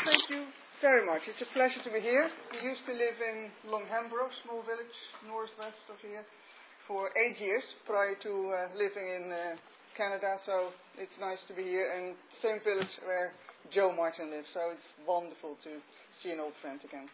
Thank you very much. It's a pleasure to be here. We used to live in Longhambro, small village northwest of here, for 8 years prior to living in Canada. So it's nice to be here in the same village where Joe Martin lives. So it's wonderful to see an old friend again.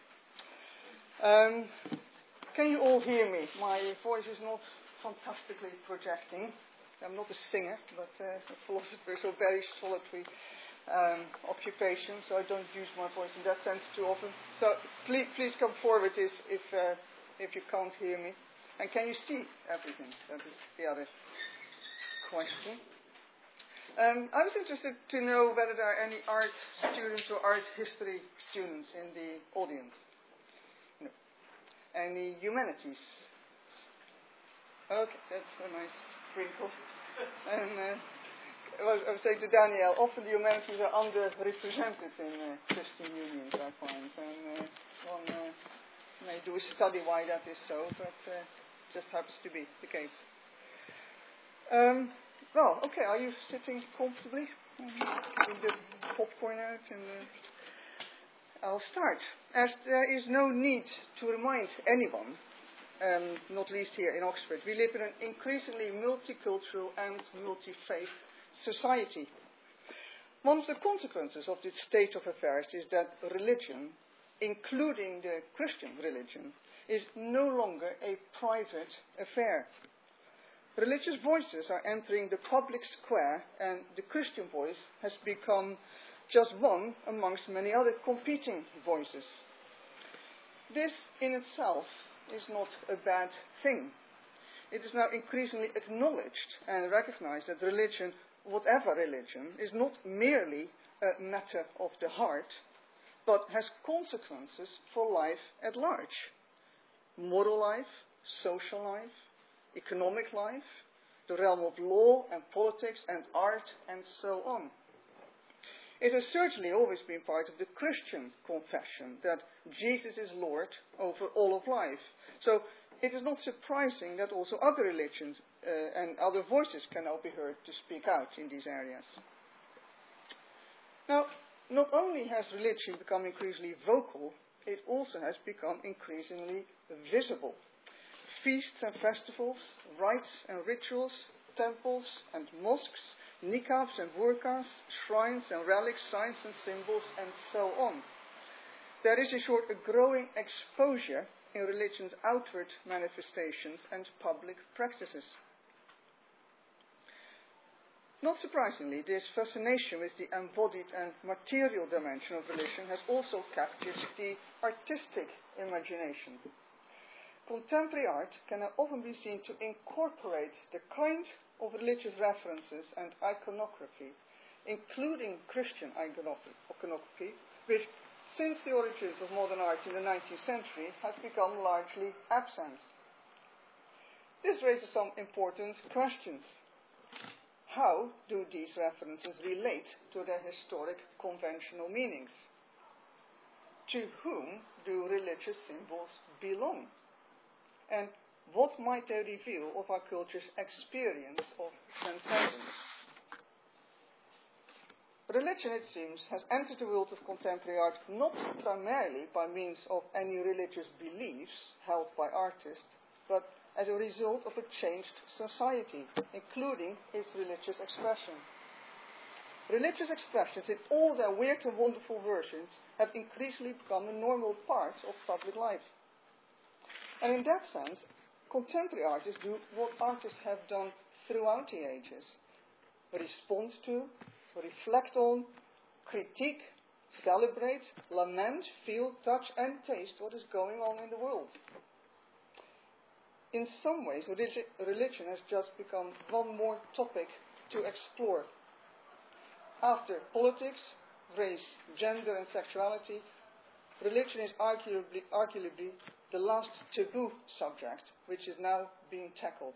Can you all hear me? My voice is not fantastically projecting. I'm not a singer, but a philosopher, so very solitary occupation, so I don't use my voice in that sense too often. So please come forward if you can't hear me. And can you see everything? That is the other question. I was interested to know whether there are any art students or art history students in the audience. No. Any humanities? Okay, that's a nice sprinkle. And I was saying to Danielle, often the humanities are underrepresented in Christian unions, I find. And one may do a study why that is so, but just happens to be the case. Well, okay, are you sitting comfortably? With the popcorn out? And I'll start. As there is no need to remind anyone, not least here in Oxford, we live in an increasingly multicultural and multi-faith society. One of the consequences of this state of affairs is that religion, including the Christian religion, is no longer a private affair. Religious voices are entering the public square, and the Christian voice has become just one amongst many other competing voices. This in itself is not a bad thing. It is now increasingly acknowledged and recognized that religion, whatever religion, is not merely a matter of the heart, but has consequences for life at large. Moral life, social life, economic life, the realm of law and politics and art and so on. It has certainly always been part of the Christian confession that Jesus is Lord over all of life. So it is not surprising that also other religions and other voices can now be heard to speak out in these areas. Now, not only has religion become increasingly vocal, it also has become increasingly visible. Feasts and festivals, rites and rituals, temples and mosques, niqabs and burqas, shrines and relics, signs and symbols, and so on. There is, in short, a growing exposure in religion's outward manifestations and public practices. Not surprisingly, this fascination with the embodied and material dimension of religion has also captured the artistic imagination. Contemporary art can often be seen to incorporate the kind of religious references and iconography, including Christian iconography, which, since the origins of modern art in the 19th century, has become largely absent. This raises some important questions. How do these references relate to their historic conventional meanings? To whom do religious symbols belong? And what might they reveal of our culture's experience of transcendence? Religion, it seems, has entered the world of contemporary art not primarily by means of any religious beliefs held by artists, but as a result of a changed society, including its religious expression. Religious expressions, in all their weird and wonderful versions, have increasingly become a normal part of public life. And in that sense, contemporary artists do what artists have done throughout the ages: respond to, reflect on, critique, celebrate, lament, feel, touch, and taste what is going on in the world. In some ways, religion has just become one more topic to explore. After politics, race, gender, and sexuality, religion is arguably the last taboo subject which is now being tackled.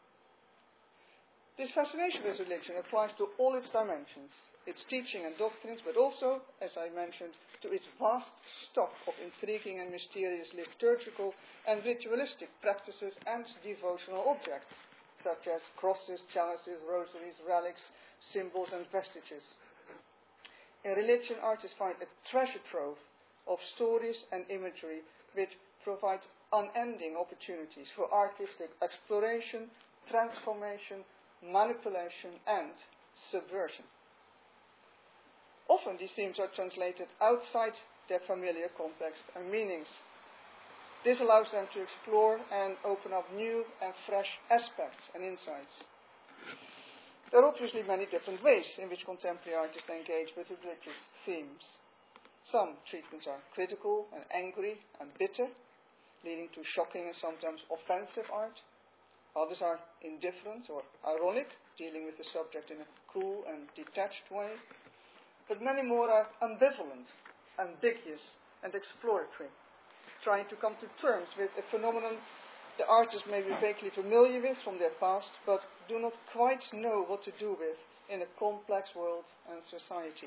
This fascination with religion applies to all its dimensions, its teaching and doctrines, but also, as I mentioned, to its vast stock of intriguing and mysterious liturgical and ritualistic practices and devotional objects, such as crosses, chalices, rosaries, relics, symbols, and vestiges. In religion, artists find a treasure trove of stories and imagery which provide unending opportunities for artistic exploration, transformation, manipulation, and subversion. Often these themes are translated outside their familiar context and meanings. This allows them to explore and open up new and fresh aspects and insights. There are obviously many different ways in which contemporary artists engage with religious themes. Some treatments are critical and angry and bitter, leading to shocking and sometimes offensive art. Others are indifferent or ironic, dealing with the subject in a cool and detached way. But many more are ambivalent, ambiguous, and exploratory, trying to come to terms with a phenomenon the artist may be vaguely familiar with from their past, but do not quite know what to do with in a complex world and society.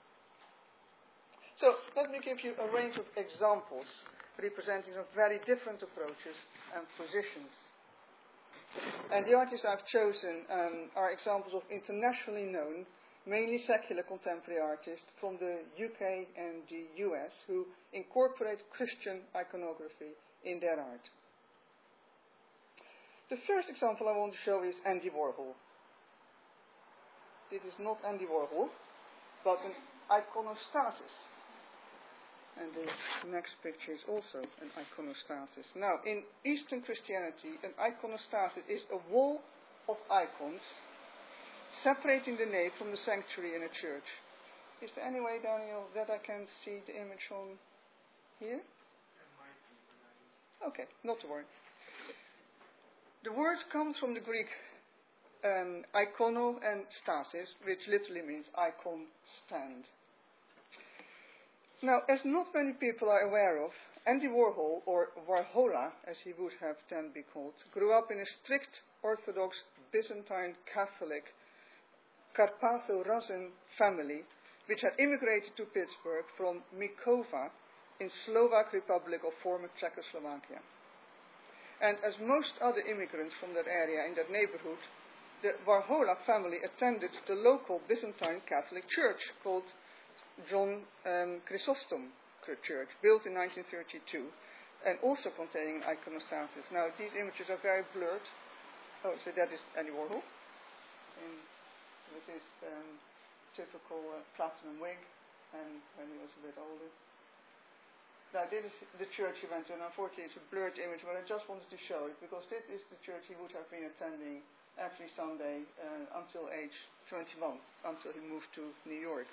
So, let me give you a range of examples representing some very different approaches and positions. And the artists I've chosen are examples of internationally known, mainly secular contemporary artists from the UK and the US who incorporate Christian iconography in their art. The first example I want to show is Andy Warhol. It is not Andy Warhol, but an iconostasis. And the next picture is also an iconostasis. Now, in Eastern Christianity, an iconostasis is a wall of icons separating the nave from the sanctuary in a church. Is there any way, Daniel, that I can see the image on here? Okay, not to worry. The word comes from the Greek ikono and stasis, which literally means icon stand. Now, as not many people are aware of, Andy Warhol, or Warhola, as he would have then be called, grew up in a strict Orthodox Byzantine Catholic Carpatho-Russian family, which had immigrated to Pittsburgh from Mikova in Slovak Republic of former Czechoslovakia. And as most other immigrants from that area in that neighborhood, the Warhola family attended the local Byzantine Catholic church called John Chrysostom Church, built in 1932, and also containing an iconostasis. Now, these images are very blurred. Oh, so that is Andy Warhol, with his typical platinum wig, and when he was a bit older. Now, this is the church he went to, and unfortunately it's a blurred image, but I just wanted to show it, because this is the church he would have been attending every Sunday until age 21, until he moved to New York.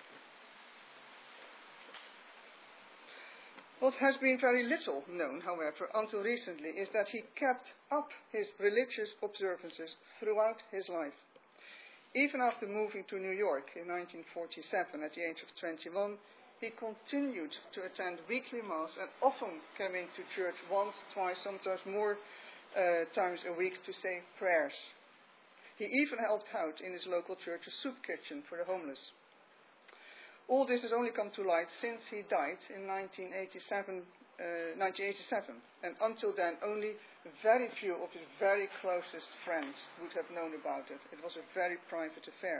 What has been very little known, however, until recently, is that he kept up his religious observances throughout his life. Even after moving to New York in 1947 at the age of 21, he continued to attend weekly mass and often came into church once, twice, sometimes more times a week to say prayers. He even helped out in his local church's soup kitchen for the homeless. All this has only come to light since he died in 1987, and until then only very few of his very closest friends would have known about it. It was a very private affair.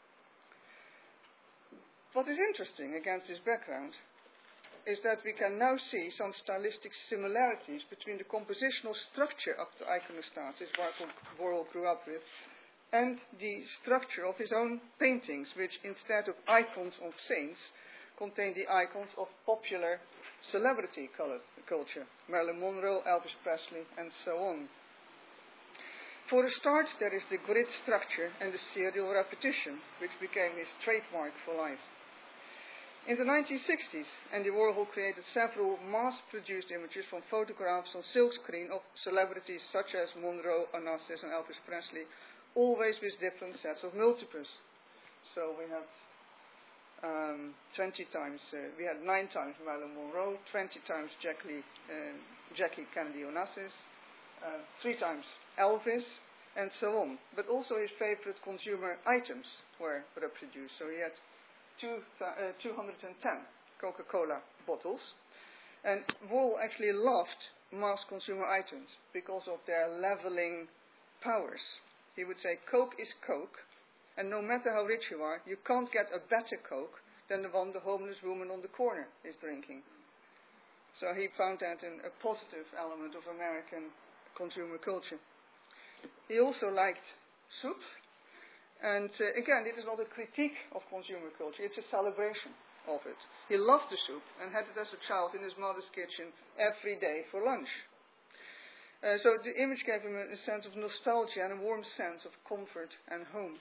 What is interesting against this background is that we can now see some stylistic similarities between the compositional structure of the iconostasis Warhol grew up with and the structure of his own paintings, which instead of icons of saints contain the icons of popular celebrity culture, Marilyn Monroe, Elvis Presley, and so on. For a start, there is the grid structure and the serial repetition, which became his trademark for life. In the 1960s, Andy Warhol created several mass-produced images from photographs on silkscreen of celebrities such as Monroe, Onassis, and Elvis Presley, always with different sets of multiples. So we have 9 times Marilyn Monroe, 20 times Jackie Kennedy Onassis, 3 times Elvis, and so on. But also his favorite consumer items were reproduced. So he had 210 Coca-Cola bottles. And Warhol actually loved mass consumer items because of their leveling powers. He would say, Coke is Coke, and no matter how rich you are, you can't get a better Coke than the one the homeless woman on the corner is drinking. So he found that a positive element of American consumer culture. He also liked soup. And again, it is not a critique of consumer culture, it's a celebration of it. He loved the soup and had it as a child in his mother's kitchen every day for lunch. So the image gave him a sense of nostalgia and a warm sense of comfort and home.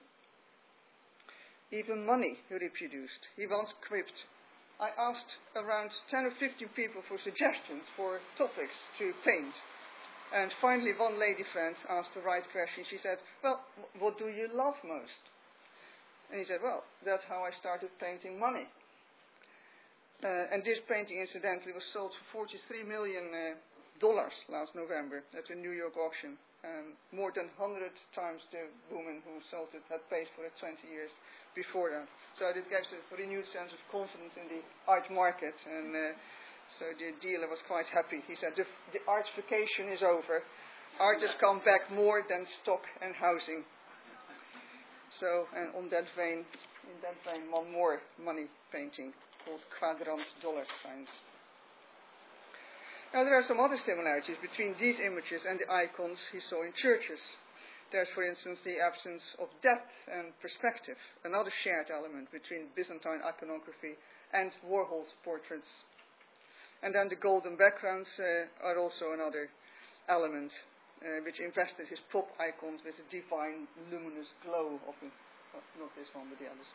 Even money he reproduced. He once quipped, I asked around 10 or 15 people for suggestions for topics to paint. And finally one lady friend asked the right question. She said, well, what do you love most? And he said, well, that's how I started painting money. And this painting, incidentally, was sold for $43 million last November at a New York auction. More than 100 times the woman who sold it had paid for it 20 years before that. So it gives a renewed sense of confidence in the art market, and so the dealer was quite happy. He said, the artification is over. Art has come back more than stock and housing. So, and in that vein, one more money painting called Quadrant Dollar Signs. Now there are some other similarities between these images and the icons he saw in churches. There's, for instance, the absence of depth and perspective, another shared element between Byzantine iconography and Warhol's portraits. And then the golden backgrounds are also another element which invested his pop icons with a divine luminous glow of it. Not this one, but the others.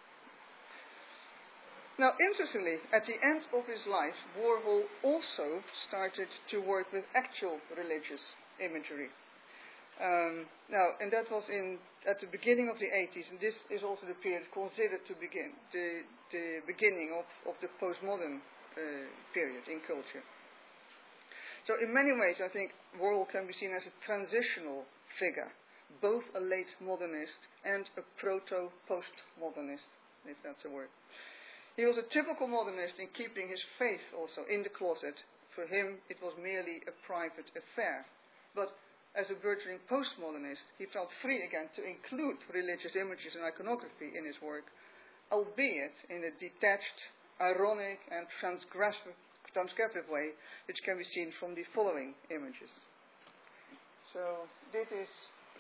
Now, interestingly, at the end of his life, Warhol also started to work with actual religious imagery. And that was at the beginning of the 80s, and this is also the period considered to begin, the beginning of the postmodern period in culture. So in many ways, I think Warhol can be seen as a transitional figure, both a late modernist and a proto-postmodernist, if that's a word. He was a typical modernist in keeping his faith also in the closet. For him, it was merely a private affair. But as a burgeoning postmodernist, he felt free again to include religious images and iconography in his work, albeit in a detached, ironic and transgressive way, which can be seen from the following images. So this is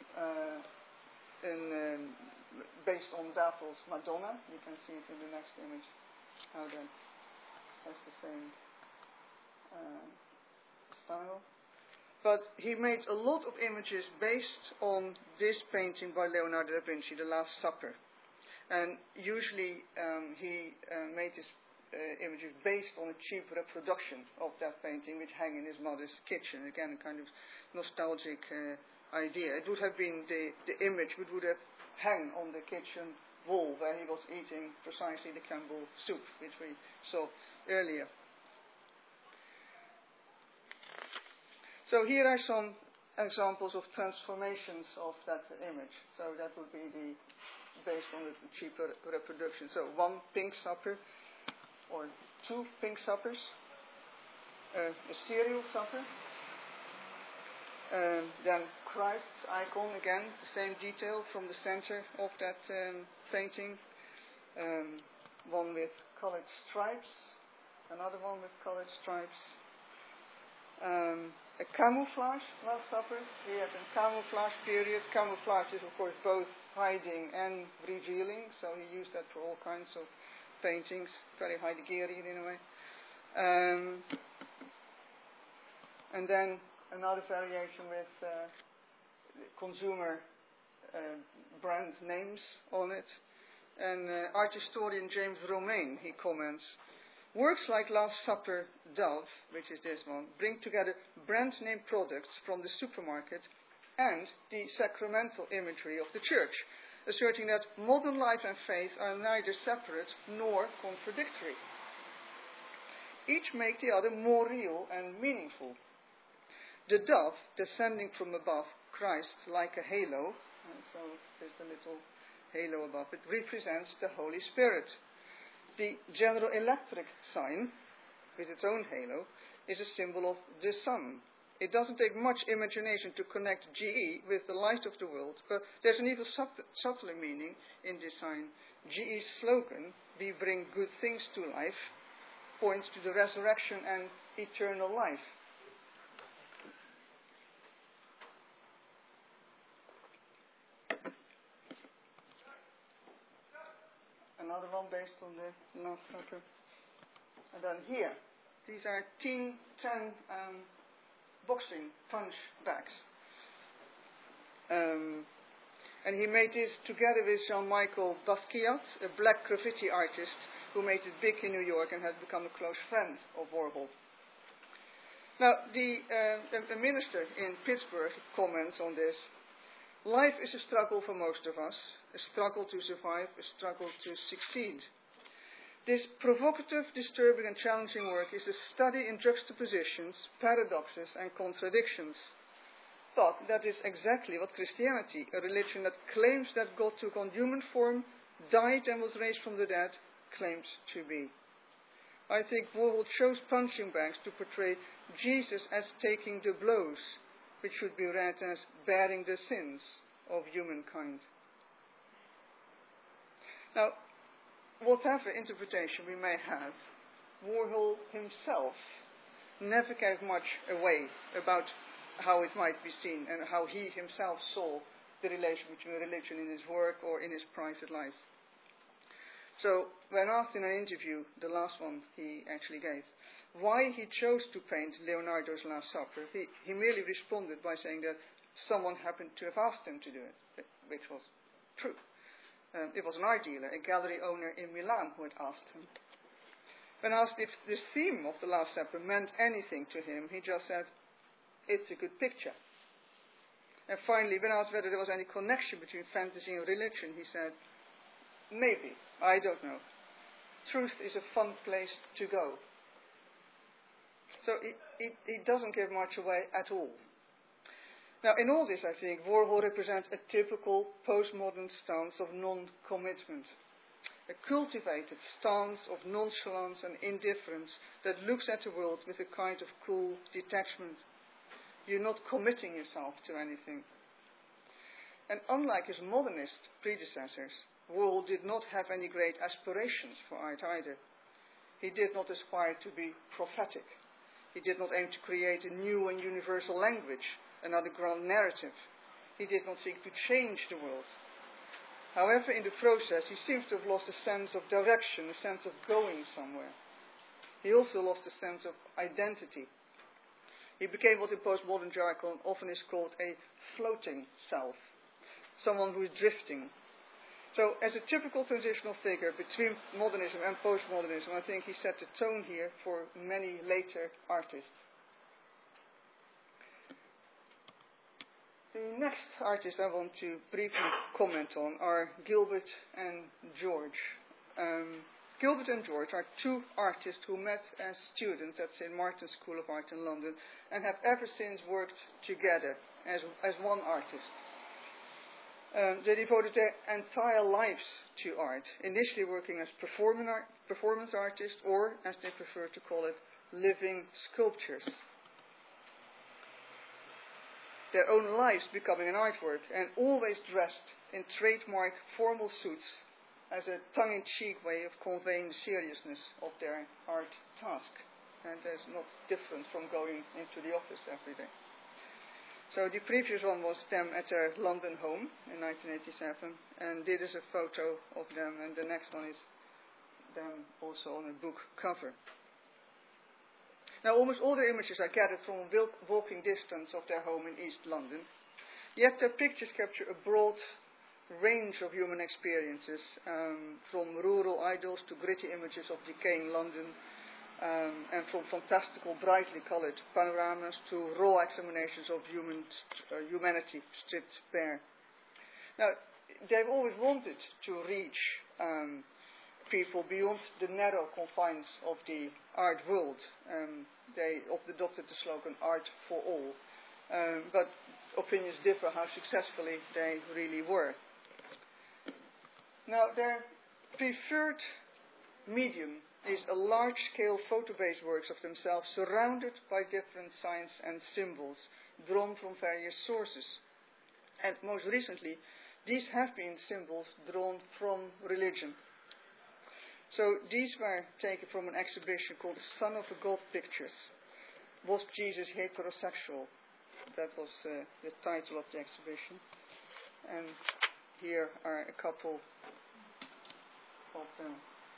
based on Dafel's Madonna. You can see it in the next image, how that has the same style. But he made a lot of images based on this painting by Leonardo da Vinci, The Last Supper. And usually he made his images based on a cheap reproduction of that painting, which hang in his mother's kitchen. Again, a kind of nostalgic idea. It would have been the image which would have hung on the kitchen wall where he was eating precisely the Campbell soup, which we saw earlier. So here are some examples of transformations of that image. So that would be based on the cheaper reproduction. So one pink supper, or two pink suppers, a cereal supper, then Christ's icon, again, the same detail from the center of that painting. One with colored stripes, another one with colored stripes. A camouflage Last Supper. He had a camouflage period. Camouflage is, of course, both hiding and revealing, so he used that for all kinds of paintings, very Heideggerian in a way. And then another variation with consumer brand names on it. And art historian James Romaine, he comments, works like Last Supper Dove, which is this one, bring together brand name products from the supermarket and the sacramental imagery of the church, asserting that modern life and faith are neither separate nor contradictory. Each make the other more real and meaningful. The dove, descending from above Christ like a halo, so there's a little halo above it, represents the Holy Spirit. The General Electric sign, with its own halo, is a symbol of the sun. It doesn't take much imagination to connect GE with the light of the world, but there's an even subtler meaning in this sign. GE's slogan, we bring good things to life, points to the resurrection and eternal life. Another one based on the Last Supper. And then here, these are 10 boxing punch bags. And he made this together with Jean-Michel Basquiat, a black graffiti artist who made it big in New York and has become a close friend of Warhol. Now, the minister in Pittsburgh comments on this. Life is a struggle for most of us, a struggle to survive, a struggle to succeed. This provocative, disturbing and challenging work is a study in juxtapositions, paradoxes and contradictions. But that is exactly what Christianity, a religion that claims that God took on human form, died and was raised from the dead, claims to be. I think Warhol chose punching bags to portray Jesus as taking the blows, which should be read as bearing the sins of humankind. Now, whatever interpretation we may have, Warhol himself never gave much away about how it might be seen and how he himself saw the relation between religion in his work or in his private life. So, when asked in an interview, the last one he actually gave, why he chose to paint Leonardo's Last Supper, he merely responded by saying that someone happened to have asked him to do it, which was true. It was an art dealer, a gallery owner in Milan, who had asked him. When asked if the theme of the Last Supper meant anything to him, he just said, "It's a good picture." And finally, when asked whether there was any connection between fantasy and religion, he said, "Maybe, I don't know. Truth is a fun place to go." So he doesn't give much away at all. Now, in all this, I think, Warhol represents a typical postmodern stance of non-commitment. A cultivated stance of nonchalance and indifference that looks at the world with a kind of cool detachment. You're not committing yourself to anything. And unlike his modernist predecessors, Warhol did not have any great aspirations for art either. He did not aspire to be prophetic. He did not aim to create a new and universal language, another grand narrative. He did not seek to change the world. However, in the process, he seems to have lost a sense of direction, a sense of going somewhere. He also lost a sense of identity. He became what in postmodern jargon often is called a floating self, someone who is drifting. So, as a typical transitional figure between modernism and postmodernism, I think he set the tone here for many later artists. The next artists I want to briefly comment on are Gilbert and George. Gilbert and George are two artists who met as students at St. Martin's School of Art in London and have ever since worked together as one artist. They devoted their entire lives to art, initially working as performance artists, or, as they prefer to call it, living sculptures. Their own lives becoming an artwork, and always dressed in trademark formal suits as a tongue-in-cheek way of conveying the seriousness of their art task. And that's not different from going into the office every day. So the previous one was them at their London home in 1987, and this is a photo of them, and the next one is them also on a book cover. Now, almost all their images are gathered from walking distance of their home in East London, yet their pictures capture a broad range of human experiences, from rural idyls to gritty images of decaying London, and from fantastical, brightly colored panoramas to raw examinations of humanity stripped bare. Now, they've always wanted to reach people beyond the narrow confines of the art world. They adopted the slogan "Art for All," but opinions differ how successfully they really were. Now, their preferred medium is a large-scale photo-based works of themselves surrounded by different signs and symbols drawn from various sources. And most recently, these have been symbols drawn from religion. So these were taken from an exhibition called Son of a God Pictures. Was Jesus heterosexual? That was the title of the exhibition. And here are a couple of them.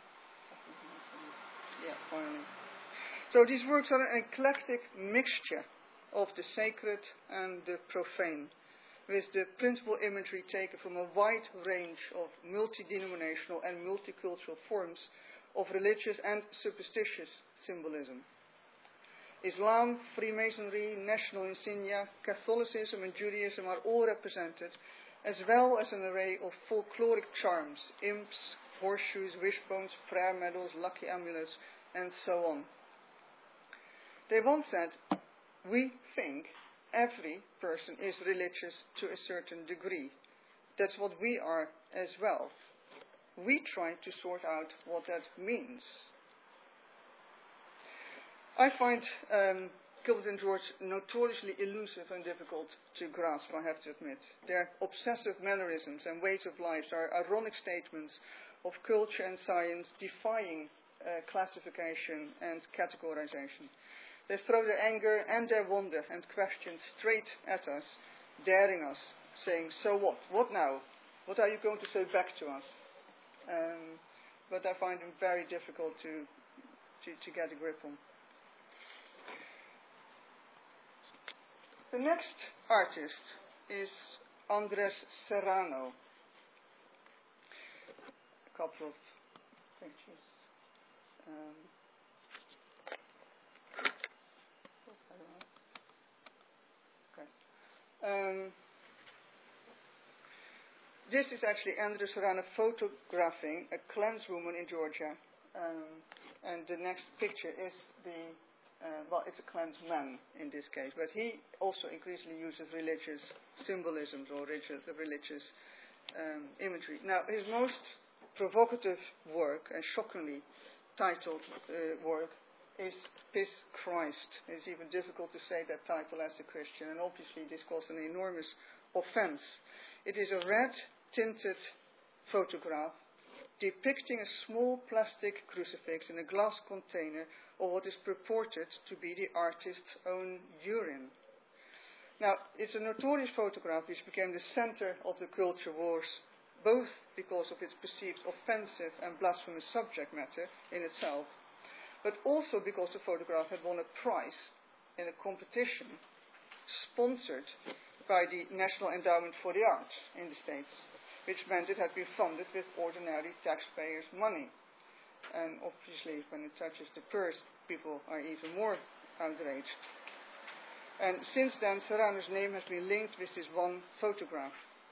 Yeah, finally. So these works are an eclectic mixture of the sacred and the profane, with the principal imagery taken from a wide range of multi-denominational and multicultural forms of religious and superstitious symbolism. Islam, Freemasonry, national insignia, Catholicism and Judaism are all represented, as well as an array of folkloric charms, imps, horseshoes, wishbones, prayer medals, lucky amulets, and so on. They once said, we think every person is religious to a certain degree. That's what we are as well. We try to sort out what that means. I find Gilbert and George notoriously elusive and difficult to grasp, I have to admit. Their obsessive mannerisms and ways of life are ironic statements of culture and science defying classification and categorization. They throw their anger and their wonder and questions straight at us, daring us, saying, so what? What now? What are you going to say back to us? But I find them very difficult to get a grip on. The next artist is Andres Serrano. A couple of pictures. This is actually Andres Serrano photographing a clanswoman in Georgia. And the next picture is it's a clansman in this case, but he also increasingly uses religious symbolisms or religious imagery. Now, his most provocative work, and shockingly titled work, is Piss Christ. It's even difficult to say that title as a Christian, and obviously this caused an enormous offense. It is a red-tinted photograph depicting a small plastic crucifix in a glass container of what is purported to be the artist's own urine. Now, it's a notorious photograph which became the center of the culture wars, both because of its perceived offensive and blasphemous subject matter in itself, but also because the photograph had won a prize in a competition sponsored by the National Endowment for the Arts in the States, which meant it had been funded with ordinary taxpayers' money. And obviously, when it touches the purse, people are even more outraged. And since then, Serrano's name has been linked with this one photograph.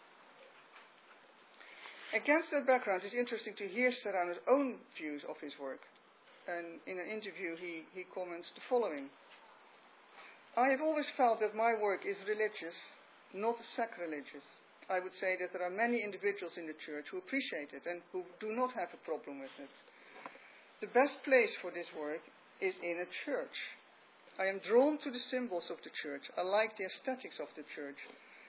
Against that background, it's interesting to hear Serrano's own views of his work. And in an interview, he comments the following. I have always felt that my work is religious, not sacrilegious. I would say that there are many individuals in the church who appreciate it and who do not have a problem with it. The best place for this work is in a church. I am drawn to the symbols of the church. I like the aesthetics of the church.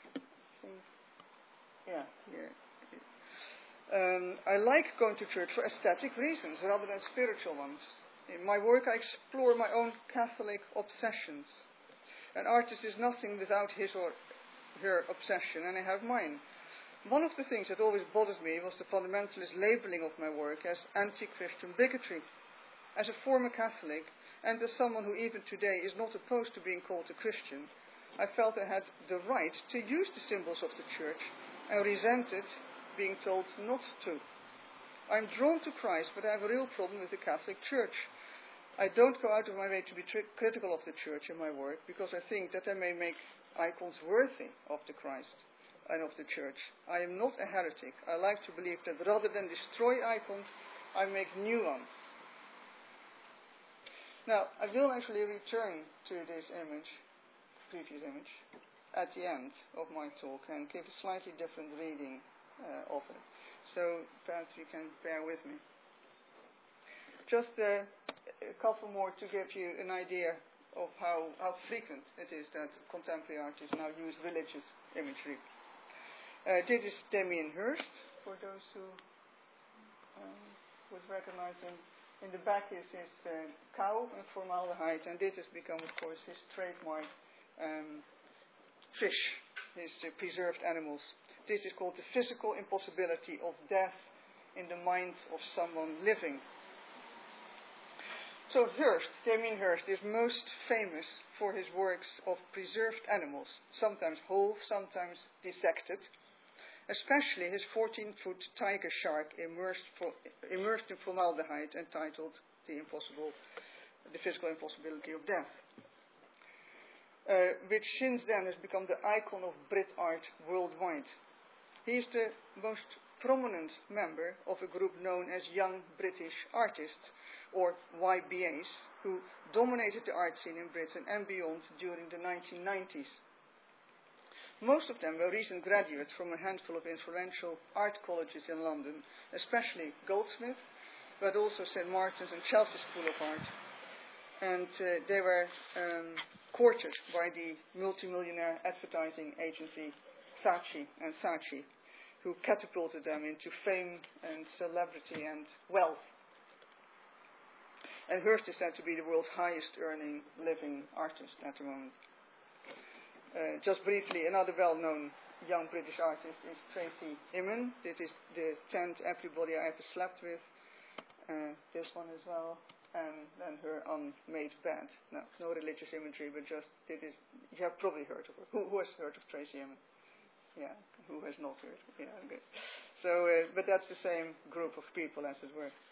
I like going to church for aesthetic reasons rather than spiritual ones. In my work, I explore my own Catholic obsessions. An artist is nothing without his or her obsession, and I have mine. One of the things that always bothered me was the fundamentalist labeling of my work as anti-Christian bigotry. As a former Catholic, and as someone who even today is not opposed to being called a Christian, I felt I had the right to use the symbols of the church and resented being told not to. I'm drawn to Christ, but I have a real problem with the Catholic Church. I don't go out of my way to be critical of the church in my work, because I think that I may make icons worthy of the Christ and of the church. I am not a heretic. I like to believe that rather than destroy icons, I make new ones. Now, I will actually return to this previous image, at the end of my talk and give a slightly different reading of it. So perhaps you can bear with me. Just a couple more to give you an idea of how frequent it is that contemporary artists now use religious imagery. This is Damien Hirst, for those who would recognize him. In the back is his cow and formaldehyde, and this has become, of course, his trademark fish, his preserved animals. This is called the physical impossibility of death in the mind of someone living. So Hirst, Damien Hirst, is most famous for his works of preserved animals, sometimes whole, sometimes dissected, especially his 14-foot tiger shark immersed in formaldehyde, entitled The Physical Impossibility of Death, which since then has become the icon of Brit art worldwide. He is the most prominent member of a group known as Young British Artists, or YBAs, who dominated the art scene in Britain and beyond during the 1990s. Most of them were recent graduates from a handful of influential art colleges in London, especially Goldsmith, but also St. Martin's and Chelsea School of Art. And they were courted by the multimillionaire advertising agency Saatchi & Saatchi, who catapulted them into fame and celebrity and wealth. And Hirst is said to be the world's highest earning living artist at the moment. Just briefly, another well-known young British artist is Tracey Emin. This is the 10th Everybody I Ever Slept With. This one as well. And then her Unmade Bed. No religious imagery, but just, you have probably heard of her. Who has heard of Tracey Emin? Yeah, who has not heard? Yeah, good. So, but that's the same group of people, as it were.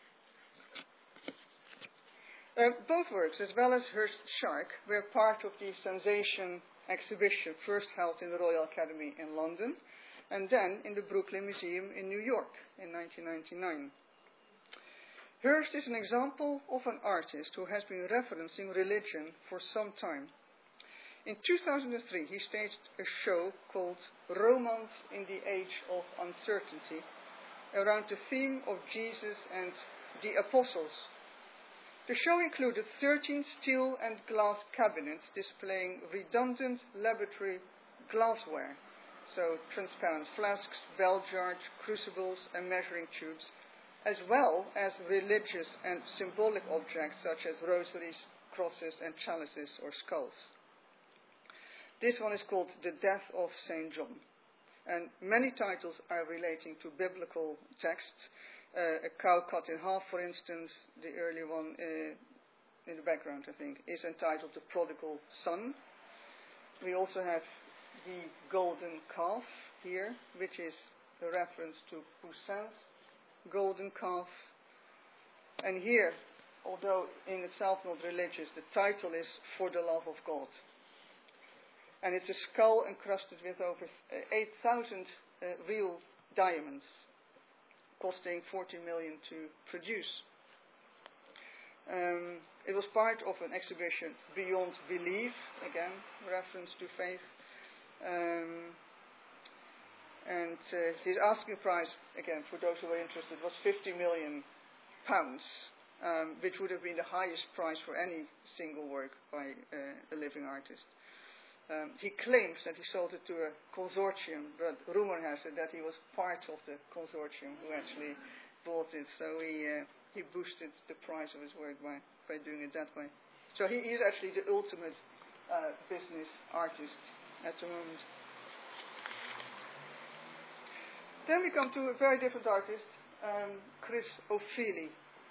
Both works, as well as Hirst's Shark, were part of the Sensation exhibition first held in the Royal Academy in London, and then in the Brooklyn Museum in New York in 1999. Hirst is an example of an artist who has been referencing religion for some time. In 2003, he staged a show called Romance in the Age of Uncertainty, around the theme of Jesus and the Apostles. The show included 13 steel and glass cabinets displaying redundant laboratory glassware, so transparent flasks, bell jars, crucibles, and measuring tubes, as well as religious and symbolic objects such as rosaries, crosses, and chalices or skulls. This one is called The Death of St. John, and many titles are relating to biblical texts. A cow cut in half, for instance, the early one in the background, I think, is entitled The Prodigal Son. We also have the golden calf here, which is a reference to Poussin's golden calf. And here, although in itself not religious, the title is For the Love of God. And it's a skull encrusted with over 8,000 real diamonds, costing 40 million to produce. It was part of an exhibition Beyond Belief, again, reference to faith. And his asking price, again, for those who were interested, was £50 million, which would have been the highest price for any single work by a living artist. He claims that he sold it to a consortium, but rumor has it that he was part of the consortium who actually bought it. So he boosted the price of his work by doing it that way. So he is actually the ultimate business artist at the moment. Then we come to a very different artist, Chris O'Feely.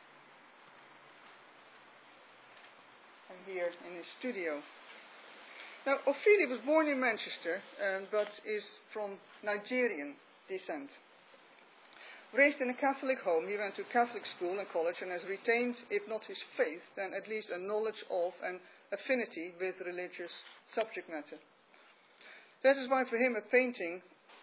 And here in his studio. Now, O'Feely was born in Manchester, but is from Nigerian descent. Raised in a Catholic home, he went to Catholic school and college and has retained, if not his faith, then at least a knowledge of and affinity with religious subject matter. That is why for him painting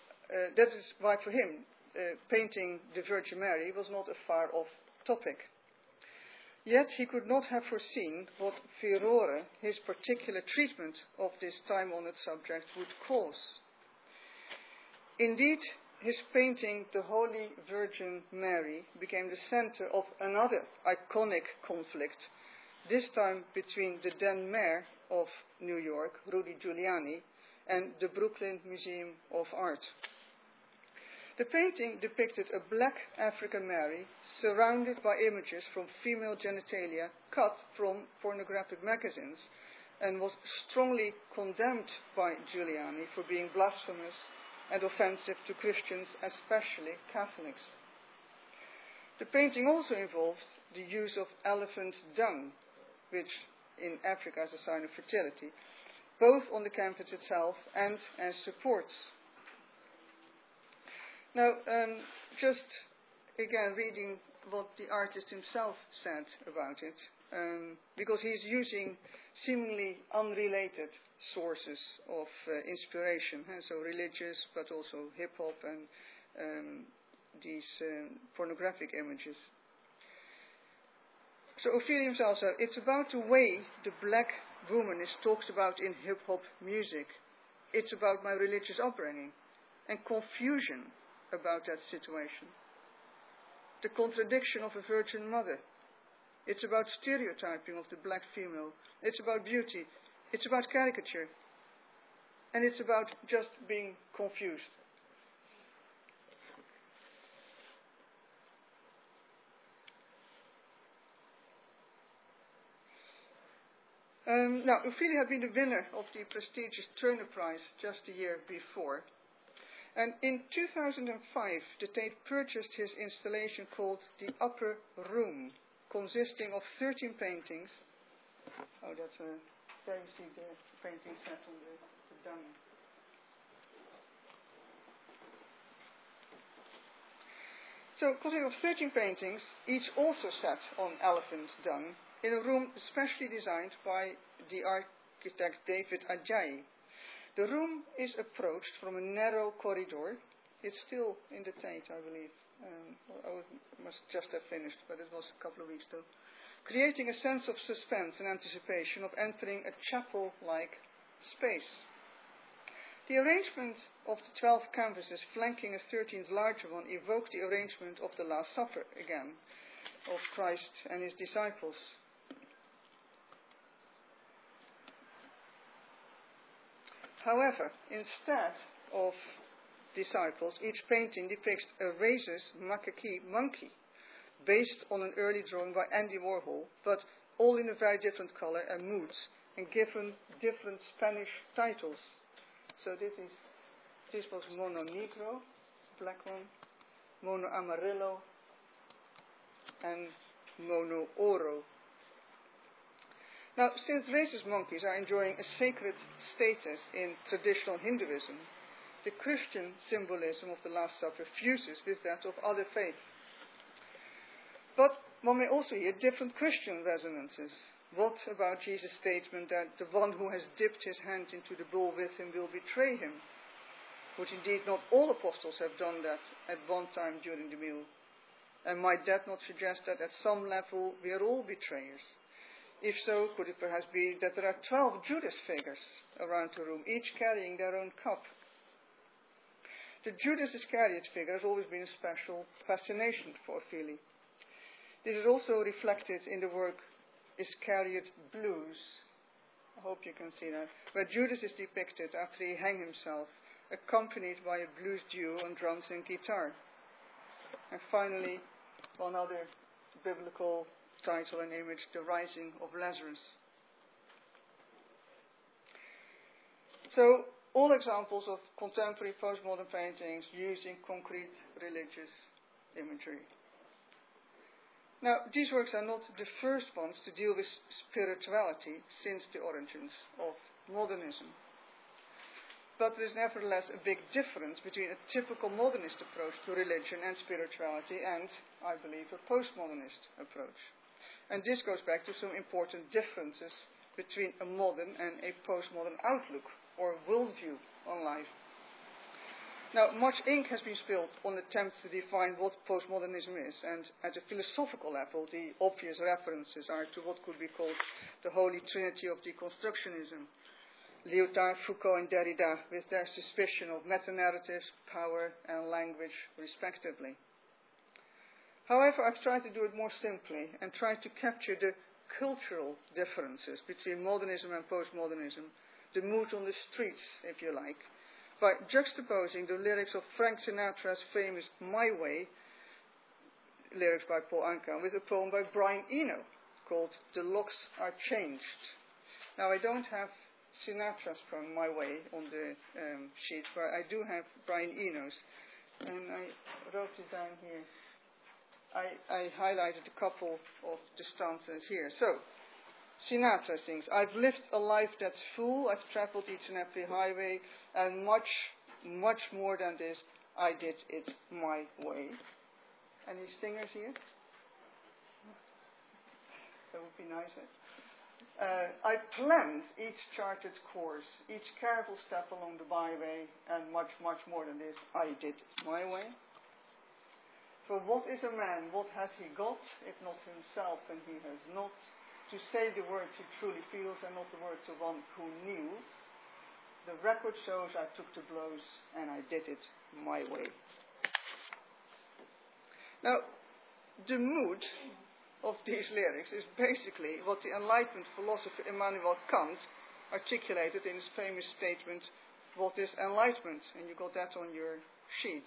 the Virgin Mary was not a far-off topic. Yet he could not have foreseen what furore his particular treatment of this time-honored subject would cause. Indeed, his painting, The Holy Virgin Mary, became the center of another iconic conflict, this time between the then mayor of New York, Rudy Giuliani, and the Brooklyn Museum of Art. The painting depicted a black African Mary surrounded by images from female genitalia cut from pornographic magazines, and was strongly condemned by Giuliani for being blasphemous and offensive to Christians, especially Catholics. The painting also involved the use of elephant dung, which in Africa is a sign of fertility, both on the canvas itself and as supports. Now, just again reading what the artist himself said about it, because he's using seemingly unrelated sources of inspiration, so religious but also hip-hop and these pornographic images. So Ophelia himself said, it's about the way the black woman is talked about in hip-hop music. It's about my religious upbringing and confusion about that situation. The contradiction of a virgin mother. It's about stereotyping of the black female. It's about beauty. It's about caricature. And it's about just being confused. Now, Ophelia had been the winner of the prestigious Turner Prize just a year before. And in 2005, the Tate purchased his installation called The Upper Room, consisting of 13 paintings. Oh, that's there you see the painting set on the dung. So, consisting of 13 paintings, each also set on elephant dung, in a room specially designed by the architect David Adjaye. The room is approached from a narrow corridor. It's still in the Tate, I believe. I must just have finished, but it was a couple of weeks ago. Creating a sense of suspense and anticipation of entering a chapel-like space. The arrangement of the 12 canvases flanking a 13th larger one evoked the arrangement of the Last Supper again, of Christ and his disciples. However, instead of disciples, each painting depicts a rhesus macaque monkey, based on an early drawing by Andy Warhol, but all in a very different color and moods, and given different Spanish titles. So this was Mono Negro, black one, Mono Amarillo, and Mono Oro. Now, since rhesus monkeys are enjoying a sacred status in traditional Hinduism, the Christian symbolism of the Last Supper fuses with that of other faiths. But one may also hear different Christian resonances. What about Jesus' statement that the one who has dipped his hand into the bowl with him will betray him? Which indeed not all apostles have done that at one time during the meal. And might that not suggest that at some level we are all betrayers? If so, could it perhaps be that there are 12 Judas figures around the room, each carrying their own cup? The Judas Iscariot figure has always been a special fascination for Ophelia. This is also reflected in the work Iscariot Blues. I hope you can see that. Where Judas is depicted after he hanged himself, accompanied by a blues duo on drums and guitar. And finally, one other biblical title and image, The Rising of Lazarus. So, all examples of contemporary postmodern paintings using concrete religious imagery. Now, these works are not the first ones to deal with spirituality since the origins of modernism. But there is nevertheless a big difference between a typical modernist approach to religion and spirituality and, I believe, a postmodernist approach. And this goes back to some important differences between a modern and a postmodern outlook or worldview on life. Now, much ink has been spilled on attempts to define what postmodernism is, and at a philosophical level, the obvious references are to what could be called the holy trinity of deconstructionism. Lyotard, Foucault, and Derrida, with their suspicion of meta-narratives, power, and language, respectively. However, I've tried to do it more simply and tried to capture the cultural differences between modernism and postmodernism, the mood on the streets, if you like, by juxtaposing the lyrics of Frank Sinatra's famous My Way, lyrics by Paul Anka, with a poem by Brian Eno called The Locks Are Changed. Now, I don't have Sinatra's poem My Way on the sheet, but I do have Brian Eno's, and I wrote it down here. I highlighted a couple of the stanzas here. So, Sinatra sings, I've lived a life that's full, I've traveled each and every highway, and much, much more than this, I did it my way. Any singers here? That would be nice. I planned each charted course, each careful step along the byway, and much, much more than this, I did it my way. For what is a man, what has he got, if not himself, and he has not, to say the words he truly feels and not the words of one who kneels? The record shows I took the blows and I did it my way. Now, the mood of these lyrics is basically what the Enlightenment philosopher Immanuel Kant articulated in his famous statement, what is enlightenment? And you got that on your sheet.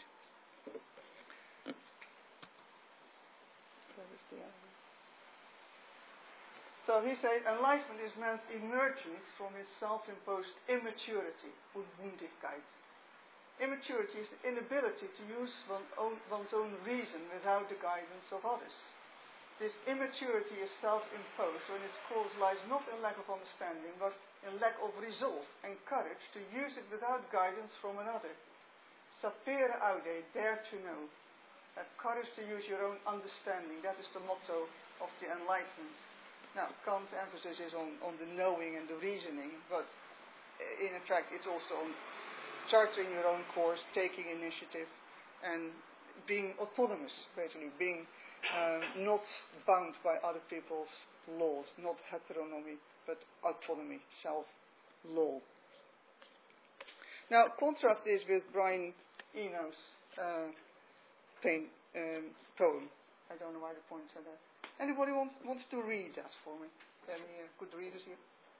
So he said, enlightenment is man's emergence from his self-imposed immaturity, Unmündigkeit. Immaturity is the inability to use one's own reason without the guidance of others. This immaturity is self-imposed when its cause lies not in lack of understanding, but in lack of resolve and courage to use it without guidance from another. Sapere aude, dare to know. Have courage to use your own understanding. That is the motto of the Enlightenment. Now, Kant's emphasis is on the knowing and the reasoning, but in fact it's also on charting your own course, taking initiative, and being autonomous, basically, being not bound by other people's laws, not heteronomy, but autonomy, self-law. Now, contrast this with Brian Eno's poem. I don't know why the points are there. Anybody wants to read that for me? Any good readers here?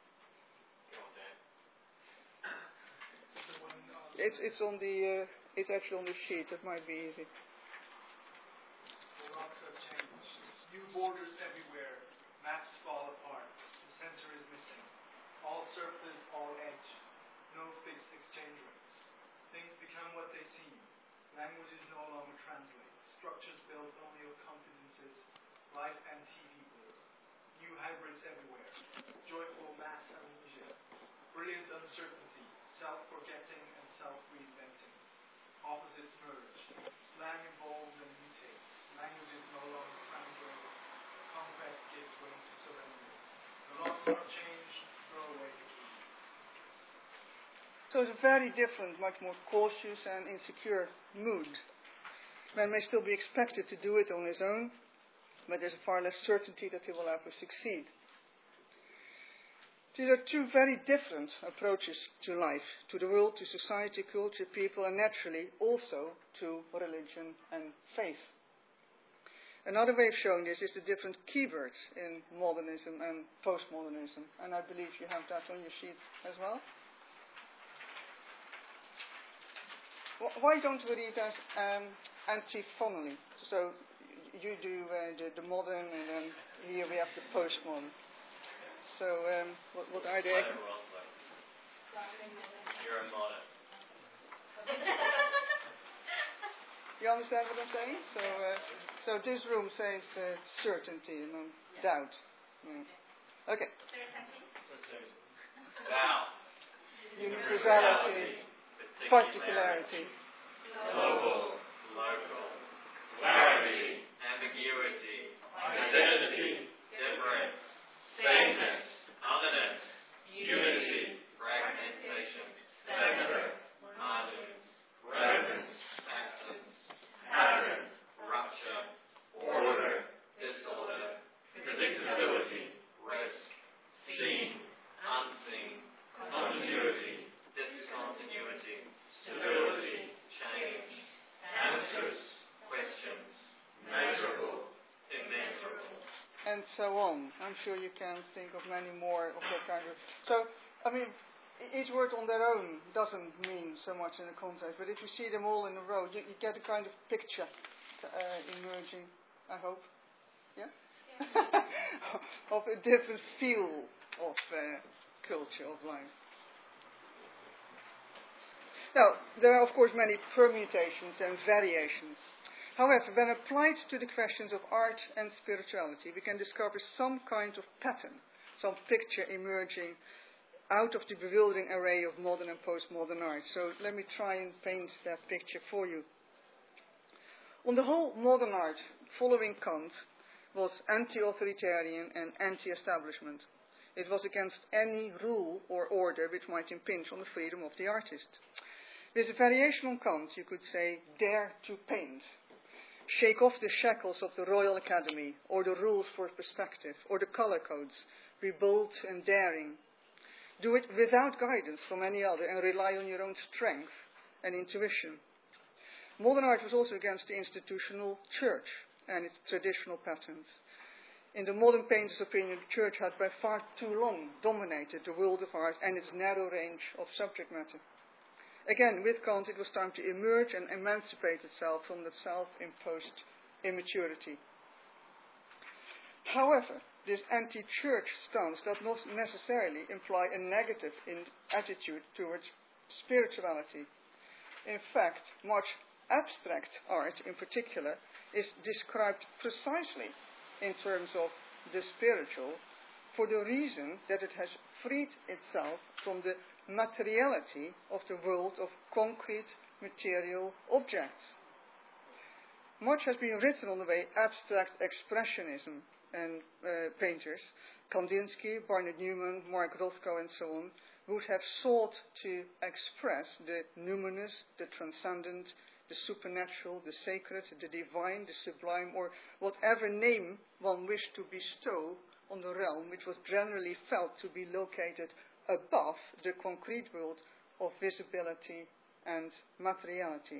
It's on the. It's actually on the sheet. That might be easy. The rocks have changed. New borders everywhere. Maps fall apart. The center is missing. All surface, all edge. No fixed exchange rates. Things become what they seem. Languages no longer translate. Structures built only of confidences. Life and TV blur. New hybrids everywhere. Joyful mass amnesia. Brilliant uncertainty. Self-forgetting and self-reinventing. Opposites merge. Slang evolves and mutates. Languages no longer translate. Conquest gives way to surrender. The locks are changed. Throw away the key. So it's a very different, much more cautious and insecure mood. Man may still be expected to do it on his own, but there's far less certainty that he will ever succeed. These are two very different approaches to life, to the world, to society, culture, people, and naturally also to religion and faith. Another way of showing this is the different keywords in modernism and postmodernism, and I believe you have that on your sheet as well. Why don't we read as antiphonally? So you do the modern, and then here we have the postmodern. So what are they? You're a modern. You understand what I'm saying? So this room says certainty and doubt. Yeah. Okay. Doubt. Universality. Particularity. Local. Clarity. Ambiguity. Identity. Difference. Sameness. Otherness. Unity. Fragmentation. Center. Margins. Presence. Absence. Pattern. Rupture. Order. Disorder. Predictability. Risk. Seen. Unseen. Continuity. Discontinuity. Stability. Change. Answers. Questions. Measurable. Immeasurable. And so on. I'm sure you can think of many more of that kind of. So, I mean, each word on their own doesn't mean so much in the context, but if you see them all in a row, you get a kind of picture emerging, I hope. Yeah? Of a different feel of culture, of life. Now, there are of course many permutations and variations. However, when applied to the questions of art and spirituality, we can discover some kind of pattern, some picture emerging out of the bewildering array of modern and postmodern art. So let me try and paint that picture for you. On the whole, modern art, following Kant, was anti-authoritarian and anti-establishment. It was against any rule or order which might impinge on the freedom of the artist. With a variation on Kant, you could say, dare to paint. Shake off the shackles of the Royal Academy, or the rules for perspective, or the color codes. Be bold and daring. Do it without guidance from any other and rely on your own strength and intuition. Modern art was also against the institutional church and its traditional patterns. In the modern painter's opinion, the church had by far too long dominated the world of art and its narrow range of subject matter. Again, with Kant, it was time to emerge and emancipate itself from that self-imposed immaturity. However, this anti-church stance does not necessarily imply a negative attitude towards spirituality. In fact, much abstract art in particular is described precisely in terms of the spiritual for the reason that it has freed itself from the materiality of the world of concrete material objects. Much has been written on the way abstract expressionism and painters, Kandinsky, Barnett Newman, Mark Rothko and so on, would have sought to express the numinous, the transcendent, the supernatural, the sacred, the divine, the sublime, or whatever name one wished to bestow on the realm which was generally felt to be located above the concrete world of visibility and materiality.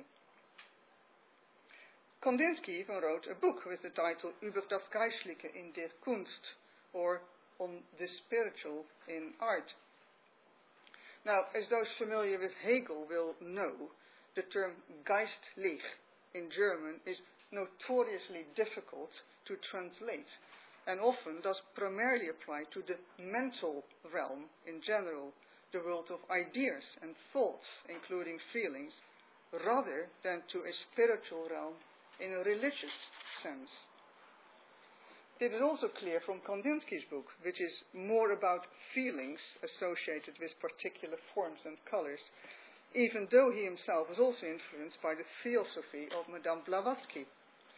Kandinsky even wrote a book with the title Über das Geistliche in der Kunst, or On the Spiritual in Art. Now, as those familiar with Hegel will know, the term geistlich in German is notoriously difficult to translate, and often does primarily apply to the mental realm in general, the world of ideas and thoughts, including feelings, rather than to a spiritual realm in a religious sense. This is also clear from Kandinsky's book, which is more about feelings associated with particular forms and colors, even though he himself was also influenced by the theosophy of Madame Blavatsky.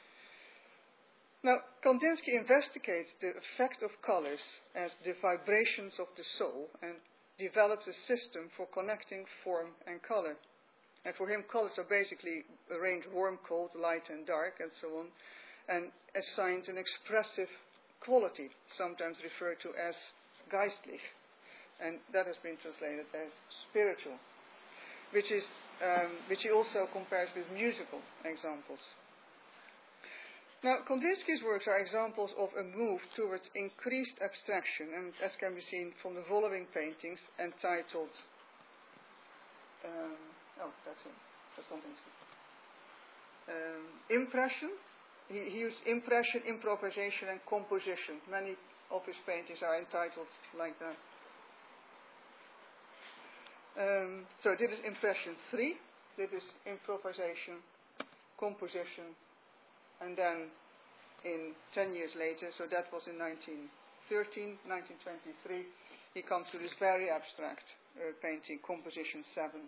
Now, Kandinsky investigates the effect of colors as the vibrations of the soul and develops a system for connecting form and color. And for him, colors are basically arranged warm, cold, light and dark and so on, and assigned an expressive quality, sometimes referred to as geistlich. And that has been translated as spiritual, which he also compares with musical examples. Now, Kandinsky's works are examples of a move towards increased abstraction, and as can be seen from the following paintings entitled, Impression. He used impression, improvisation, and composition. Many of his paintings are entitled like that. So this is Impression 3, this is improvisation, composition, and then in 10 years later, so that was in 1913, 1923, he comes to this very abstract painting, Composition 7.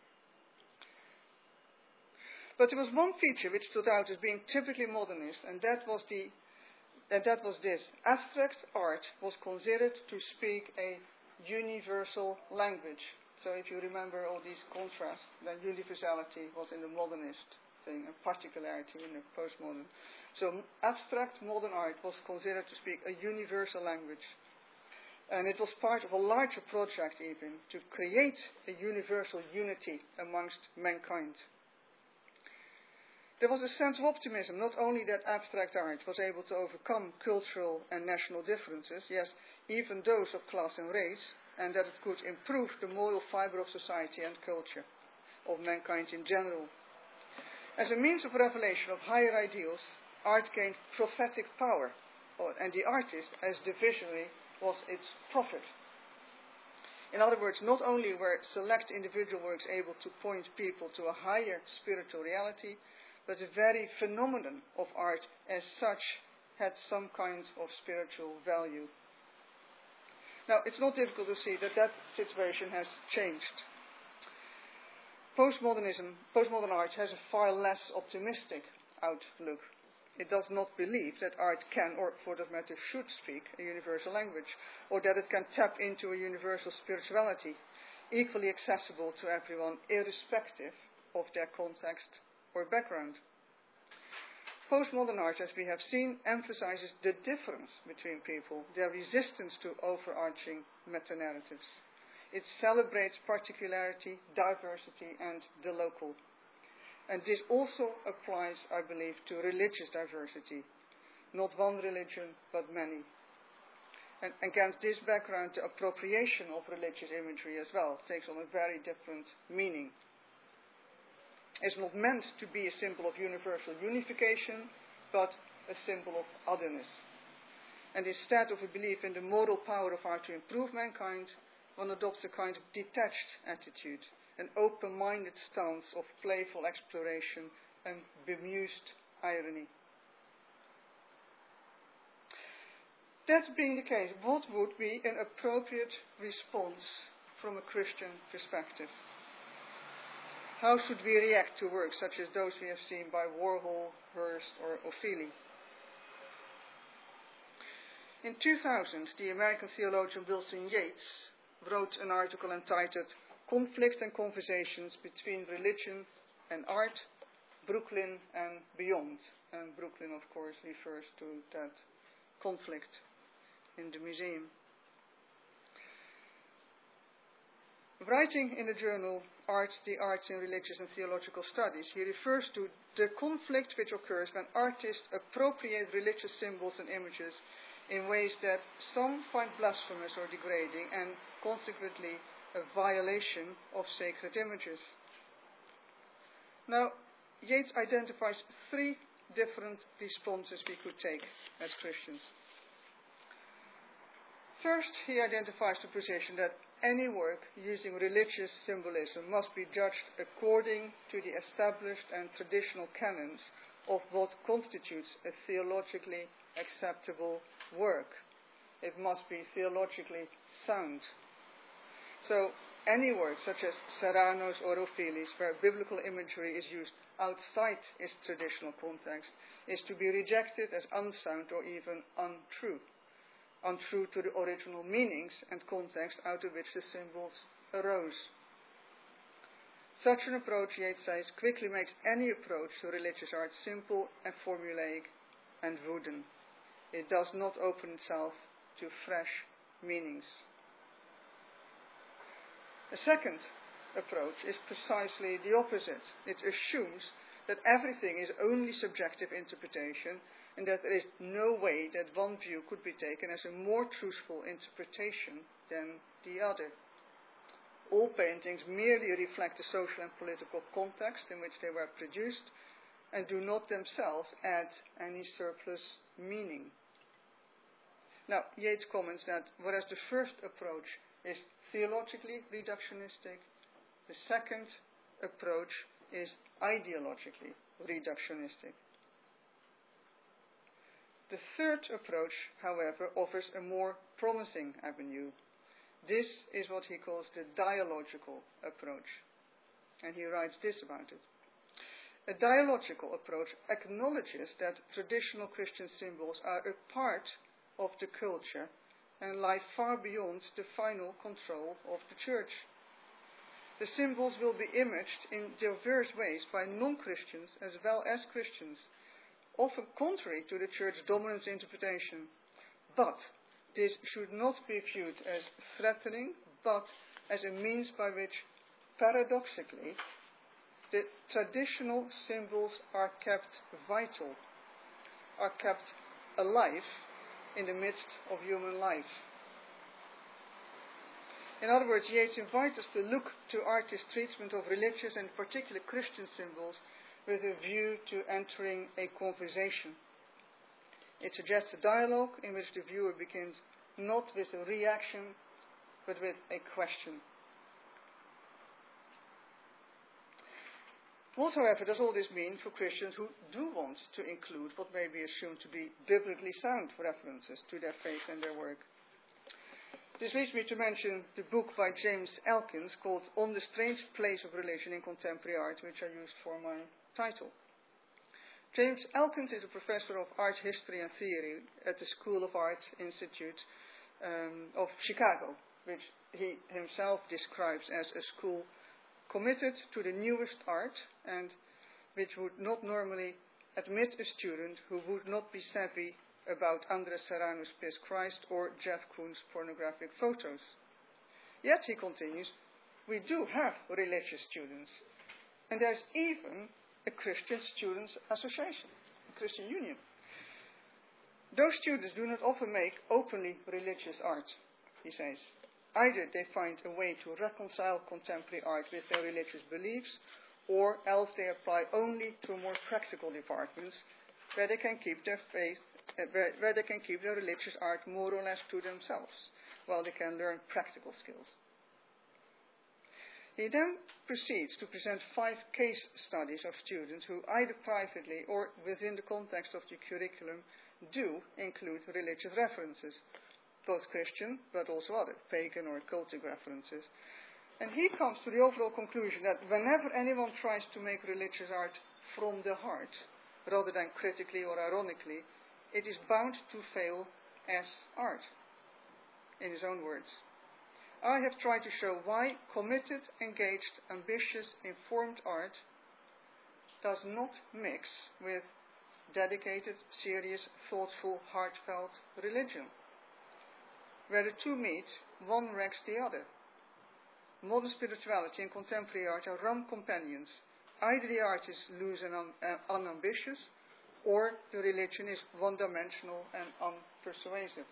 But there was one feature which stood out as being typically modernist, and that was this. Abstract art was considered to speak a universal language. So if you remember all these contrasts, then universality was in the modernist thing, and particularity in the postmodern. So abstract modern art was considered to speak a universal language. And it was part of a larger project even, to create a universal unity amongst mankind. There was a sense of optimism, not only that abstract art was able to overcome cultural and national differences, yes, even those of class and race, and that it could improve the moral fibre of society and culture, of mankind in general. As a means of revelation of higher ideals, art gained prophetic power, and the artist, as the visionary, was its prophet. In other words, not only were select individual works able to point people to a higher spiritual reality, but the very phenomenon of art as such had some kind of spiritual value. Now, it's not difficult to see that that situation has changed. Postmodern art has a far less optimistic outlook. It does not believe that art can, or for that matter should, speak a universal language, or that it can tap into a universal spirituality, equally accessible to everyone, irrespective of their context or background. Postmodern art, as we have seen, emphasizes the difference between people, their resistance to overarching meta-narratives. It celebrates particularity, diversity, and the local. And this also applies, I believe, to religious diversity. Not one religion, but many. And against this background, the appropriation of religious imagery as well takes on a very different meaning. It's not meant to be a symbol of universal unification, but a symbol of otherness. And instead of a belief in the moral power of art to improve mankind, one adopts a kind of detached attitude, an open-minded stance of playful exploration and bemused irony. That being the case, what would be an appropriate response from a Christian perspective? How should we react to works such as those we have seen by Warhol, Hearst, or Ofili? In 2000, the American theologian Wilson Yeats wrote an article entitled Conflict and Conversations Between Religion and Art, Brooklyn and Beyond. And Brooklyn, of course, refers to that conflict in the museum. Writing in the journal Art, the Arts in Religious and Theological Studies, he refers to the conflict which occurs when artists appropriate religious symbols and images in ways that some find blasphemous or degrading, and consequently a violation of sacred images. Now, Yeats identifies three different responses we could take as Christians. First, he identifies the position that any work using religious symbolism must be judged according to the established and traditional canons of what constitutes a theologically acceptable work. It must be theologically sound. So, any work such as Serrano's or Ofili's, where biblical imagery is used outside its traditional context, is to be rejected as unsound or even untrue to the original meanings and context out of which the symbols arose. Such an approach, Yeats says, quickly makes any approach to religious art simple and formulaic and wooden. It does not open itself to fresh meanings. A second approach is precisely the opposite. It assumes that everything is only subjective interpretation, and that there is no way that one view could be taken as a more truthful interpretation than the other. All paintings merely reflect the social and political context in which they were produced, and do not themselves add any surplus meaning. Now, Yeats comments that whereas the first approach is theologically reductionistic, the second approach is ideologically reductionistic. The third approach, however, offers a more promising avenue. This is what he calls the dialogical approach. And he writes this about it. A dialogical approach acknowledges that traditional Christian symbols are a part of the culture and lie far beyond the final control of the church. The symbols will be imaged in diverse ways by non-Christians as well as Christians, often contrary to the church's dominant interpretation. But this should not be viewed as threatening, but as a means by which, paradoxically, the traditional symbols are kept vital, are kept alive in the midst of human life. In other words, Yeats invites us to look to artists' treatment of religious and particularly Christian symbols with a view to entering a conversation. It suggests a dialogue in which the viewer begins not with a reaction, but with a question. What, however, does all this mean for Christians who do want to include what may be assumed to be biblically sound references to their faith and their work? This leads me to mention the book by James Elkins called On the Strange Place of Religion in Contemporary Art, which I used for my title. James Elkins is a professor of art history and theory at the School of Art Institute of Chicago, which he himself describes as a school committed to the newest art and which would not normally admit a student who would not be savvy about Andres Serrano's Piss Christ or Jeff Koons' pornographic photos. Yet, he continues, we do have religious students, and there's even a Christian Students Association, a Christian Union. Those students do not often make openly religious art, he says. Either they find a way to reconcile contemporary art with their religious beliefs, or else they apply only to more practical departments where they can keep their faith, where they can keep their religious art more or less to themselves, while they can learn practical skills. He then proceeds to present 5 case studies of students who either privately or within the context of the curriculum do include religious references, both Christian but also other pagan or cultic references. And he comes to the overall conclusion that whenever anyone tries to make religious art from the heart, rather than critically or ironically, it is bound to fail as art. In his own words, I have tried to show why committed, engaged, ambitious, informed art does not mix with dedicated, serious, thoughtful, heartfelt religion. Where the two meet, one wrecks the other. Modern spirituality and contemporary art are rum companions. Either the art is loose and unambitious, or the religion is one-dimensional and unpersuasive.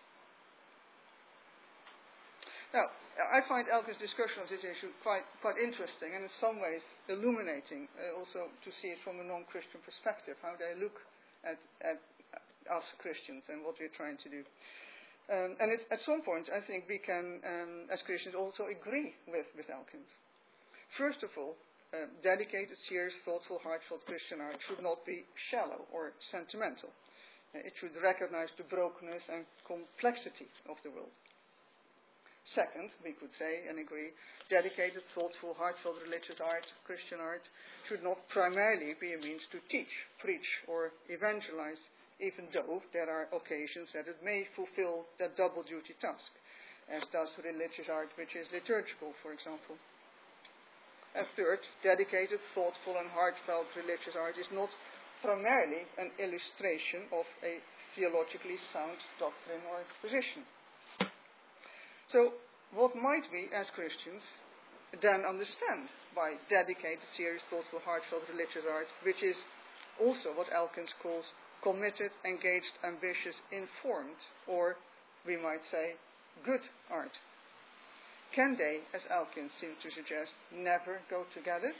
Now, I find Elkins' discussion of this issue quite interesting and in some ways illuminating, also to see it from a non-Christian perspective, how they look at us Christians and what we're trying to do. And at some point, I think we can, as Christians, also agree with Elkins. First of all, dedicated, serious, thoughtful, heartfelt Christian art should not be shallow or sentimental. It should recognize the brokenness and complexity of the world. Second, we could say and agree, dedicated, thoughtful, heartfelt religious art, Christian art, should not primarily be a means to teach, preach, or evangelize, even though there are occasions that it may fulfill that double-duty task, as does religious art which is liturgical, for example. And third, dedicated, thoughtful, and heartfelt religious art is not primarily an illustration of a theologically sound doctrine or position. So, what might we, as Christians, then understand by dedicated, serious, thoughtful, heartfelt religious art, which is also what Elkins calls committed, engaged, ambitious, informed, or we might say, good art? Can they, as Elkins seems to suggest, never go together?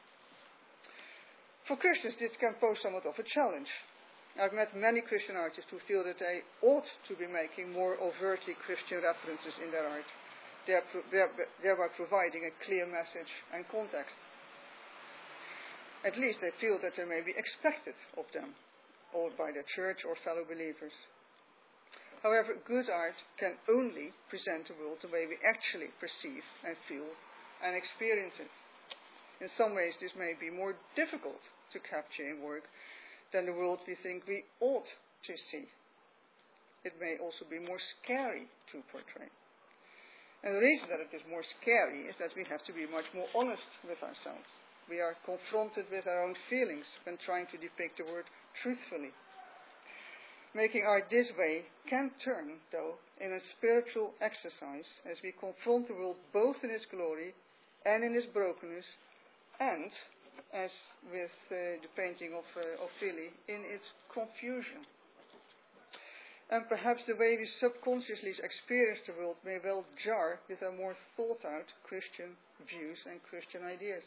For Christians, this can pose somewhat of a challenge. I've met many Christian artists who feel that they ought to be making more overtly Christian references in their art, thereby providing a clear message and context. At least they feel that they may be expected of them, or by their church or fellow believers. However, good art can only present the world the way we actually perceive and feel and experience it. In some ways, this may be more difficult to capture in work than the world we think we ought to see. It may also be more scary to portray. And the reason that it is more scary is that we have to be much more honest with ourselves. We are confronted with our own feelings when trying to depict the world truthfully. Making art this way can turn, though, in a spiritual exercise as we confront the world both in its glory and in its brokenness, and as with the painting of Philly, in its confusion. And perhaps the way we subconsciously experience the world may well jar with our more thought-out Christian views and Christian ideas.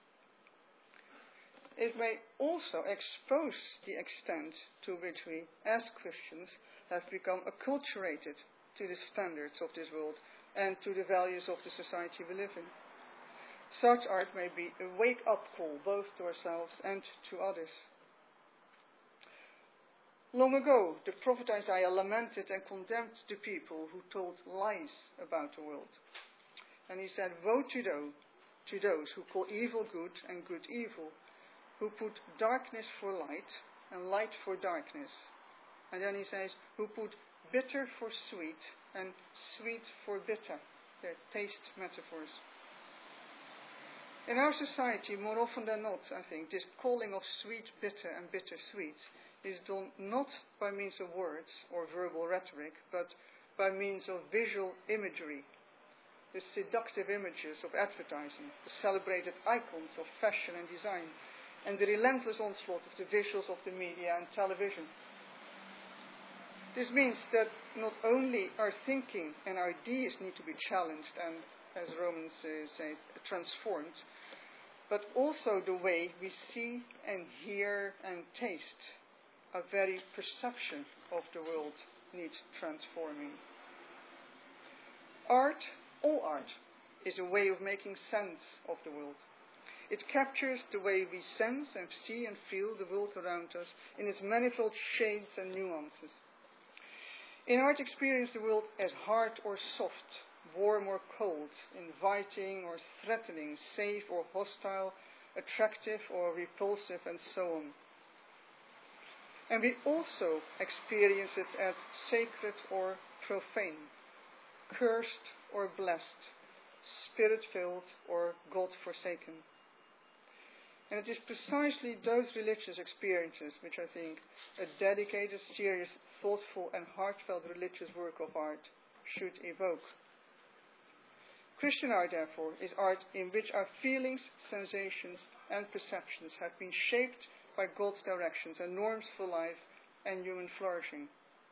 It may also expose the extent to which we, as Christians, have become acculturated to the standards of this world and to the values of the society we live in. Such art may be a wake-up call both to ourselves and to others. Long ago, the prophet Isaiah lamented and condemned the people who told lies about the world. And he said, "Woe to those who call evil good and good evil, who put darkness for light and light for darkness." And then he says, "who put bitter for sweet and sweet for bitter." They're taste metaphors. In our society, more often than not, I think, this calling of sweet bitter and bitter sweet is done not by means of words or verbal rhetoric, but by means of visual imagery, the seductive images of advertising, the celebrated icons of fashion and design, and the relentless onslaught of the visuals of the media and television. This means that not only our thinking and our ideas need to be challenged and, as Romans say, transformed, but also the way we see and hear and taste. Our very perception of the world needs transforming. Art, all art, is a way of making sense of the world. It captures the way we sense and see and feel the world around us in its manifold shades and nuances. In art, experience the world as hard or soft, warm or cold, inviting or threatening, safe or hostile, attractive or repulsive, and so on. And we also experience it as sacred or profane, cursed or blessed, spirit-filled or God-forsaken. And it is precisely those religious experiences which I think a dedicated, serious, thoughtful and heartfelt religious work of art should evoke. Christian art, therefore, is art in which our feelings, sensations and perceptions have been shaped by God's directions and norms for life and human flourishing.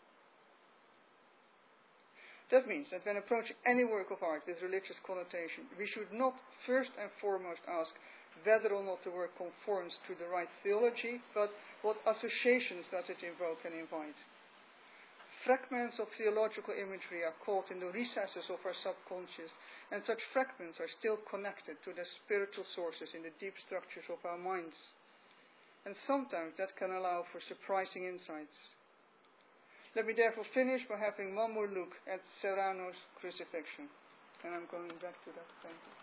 That means that when approaching any work of art with religious connotation, we should not first and foremost ask whether or not the work conforms to the right theology, but what associations does it invoke and invite. Fragments of theological imagery are caught in the recesses of our subconscious, and such fragments are still connected to the spiritual sources in the deep structures of our minds. And sometimes that can allow for surprising insights. Let me therefore finish by having one more look at Serrano's Crucifixion. And I'm going back to that painting.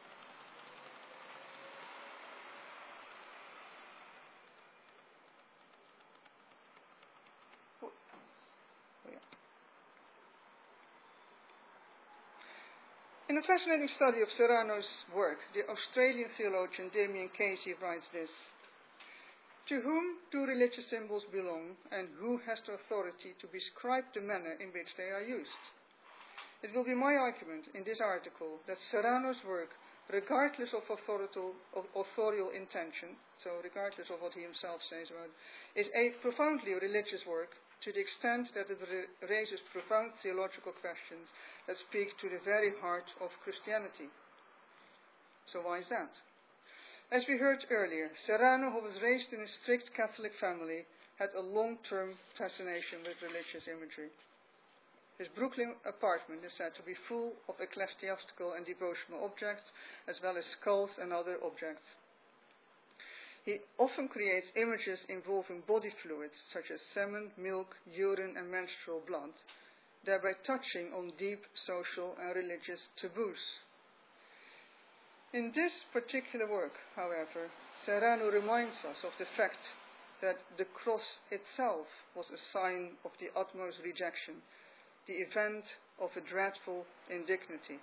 In a fascinating study of Serrano's work, the Australian theologian Damien Casey writes this: "To whom do religious symbols belong, and who has the authority to prescribe the manner in which they are used? It will be my argument in this article that Serrano's work, regardless of authorial intention, so regardless of what he himself says about it, is a profoundly religious work to the extent that it raises profound theological questions that speak to the very heart of Christianity." So why is that? As we heard earlier, Serrano, who was raised in a strict Catholic family, had a long-term fascination with religious imagery. His Brooklyn apartment is said to be full of ecclesiastical and devotional objects, as well as skulls and other objects. He often creates images involving body fluids, such as semen, milk, urine, and menstrual blood, thereby touching on deep social and religious taboos. In this particular work, however, Serrano reminds us of the fact that the cross itself was a sign of the utmost rejection, the event of a dreadful indignity.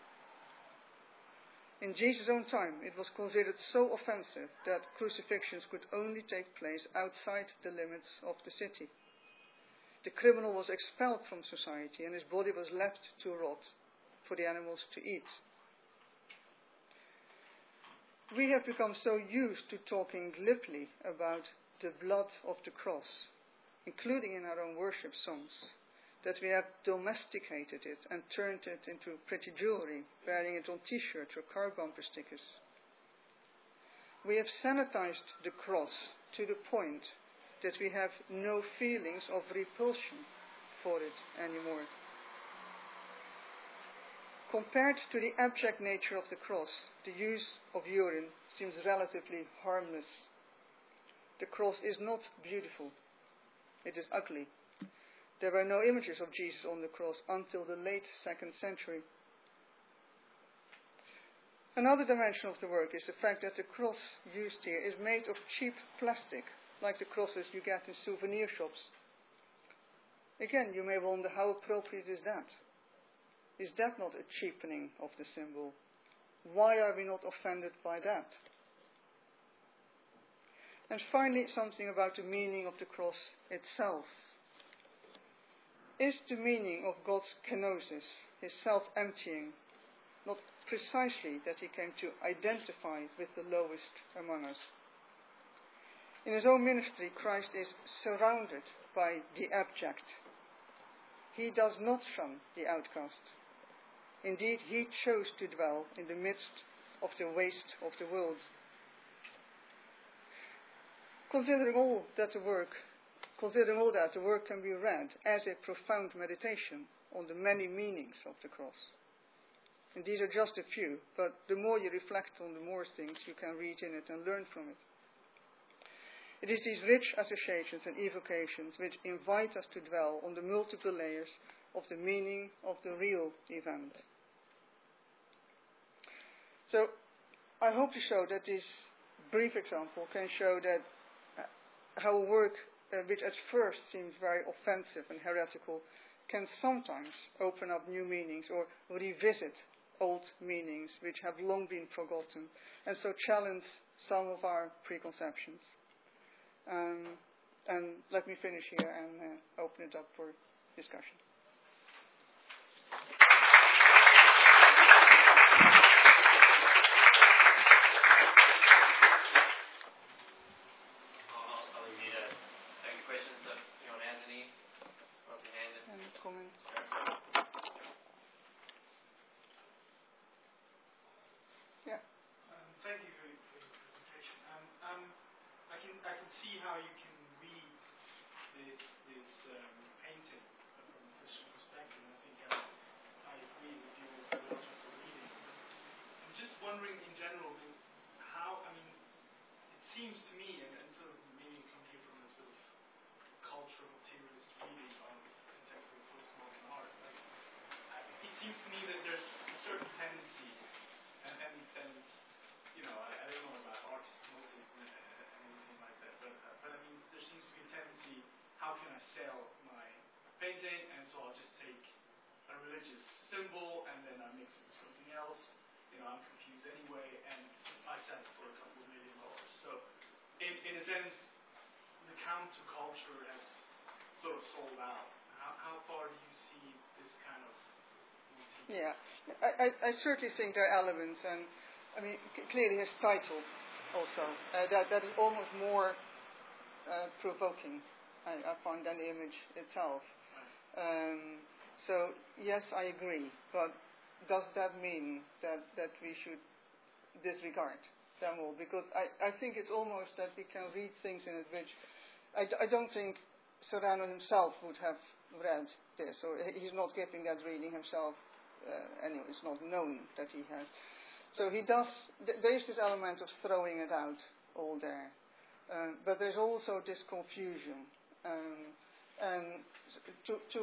In Jesus' own time, it was considered so offensive that crucifixions could only take place outside the limits of the city. The criminal was expelled from society, and his body was left to rot for the animals to eat. we have become so used to talking glibly about the blood of the cross, including in our own worship songs, that we have domesticated it and turned it into pretty jewelry, wearing it on t-shirts or car bumper stickers. We have sanitized the cross to the point that we have no feelings of repulsion for it anymore. Compared to the abject nature of the cross, the use of urine seems relatively harmless. The cross is not beautiful. It is ugly. There were no images of Jesus on the cross until the late 2nd century. Another dimension of the work is the fact that the cross used here is made of cheap plastic, like the crosses you get in souvenir shops. Again, you may wonder, how appropriate is that? Is that not a cheapening of the symbol? Why are we not offended by that? And finally, something about the meaning of the cross itself. Is the meaning of God's kenosis, his self-emptying, not precisely that he came to identify with the lowest among us? In his own ministry, Christ is surrounded by the abject. He does not shun the outcast. Indeed, he chose to dwell in the midst of the waste of the world. Considering all that, the work can be read as a profound meditation on the many meanings of the cross. And these are just a few, but the more you reflect on, the more things you can read in it and learn from it. It is these rich associations and evocations which invite us to dwell on the multiple layers of the meaning of the real event. So, I hope to show that this brief example can show that how work which at first seems very offensive and heretical can sometimes open up new meanings or revisit old meanings which have long been forgotten, and so challenge some of our preconceptions. And let me finish here and open it up for discussion. Comments? Yeah. Thank you for your presentation. I can see how you can read this painting from a Christian perspective, and I think I agree with your theological reading. I'm just wondering in general how, it seems to me, and sort of maybe come here from a sort of cultural materialist reading of contemporary postmodern art, it seems to me that there's a certain tendency, and I don't know about artists' motives and anything like that, but there seems to be a tendency, how can I sell my painting, and so I'll just take a religious symbol and then I mix it with something else, I'm confused anyway, and I sell it for $2 million. So, in a sense, the counterculture has sort of sold out. How far do you see this kind of motif? Yeah, I certainly think there are elements, and clearly his title also, that is almost more provoking, I find, than the image itself. So, yes, I agree, but does that mean that we should disregard them all? Because I think it's almost that we can read things in it which I don't think Serrano himself would have read this, or he's not giving that reading himself. Anyway, it's not known that he has. So he does. There's this element of throwing it out all there, but there's also this confusion, and to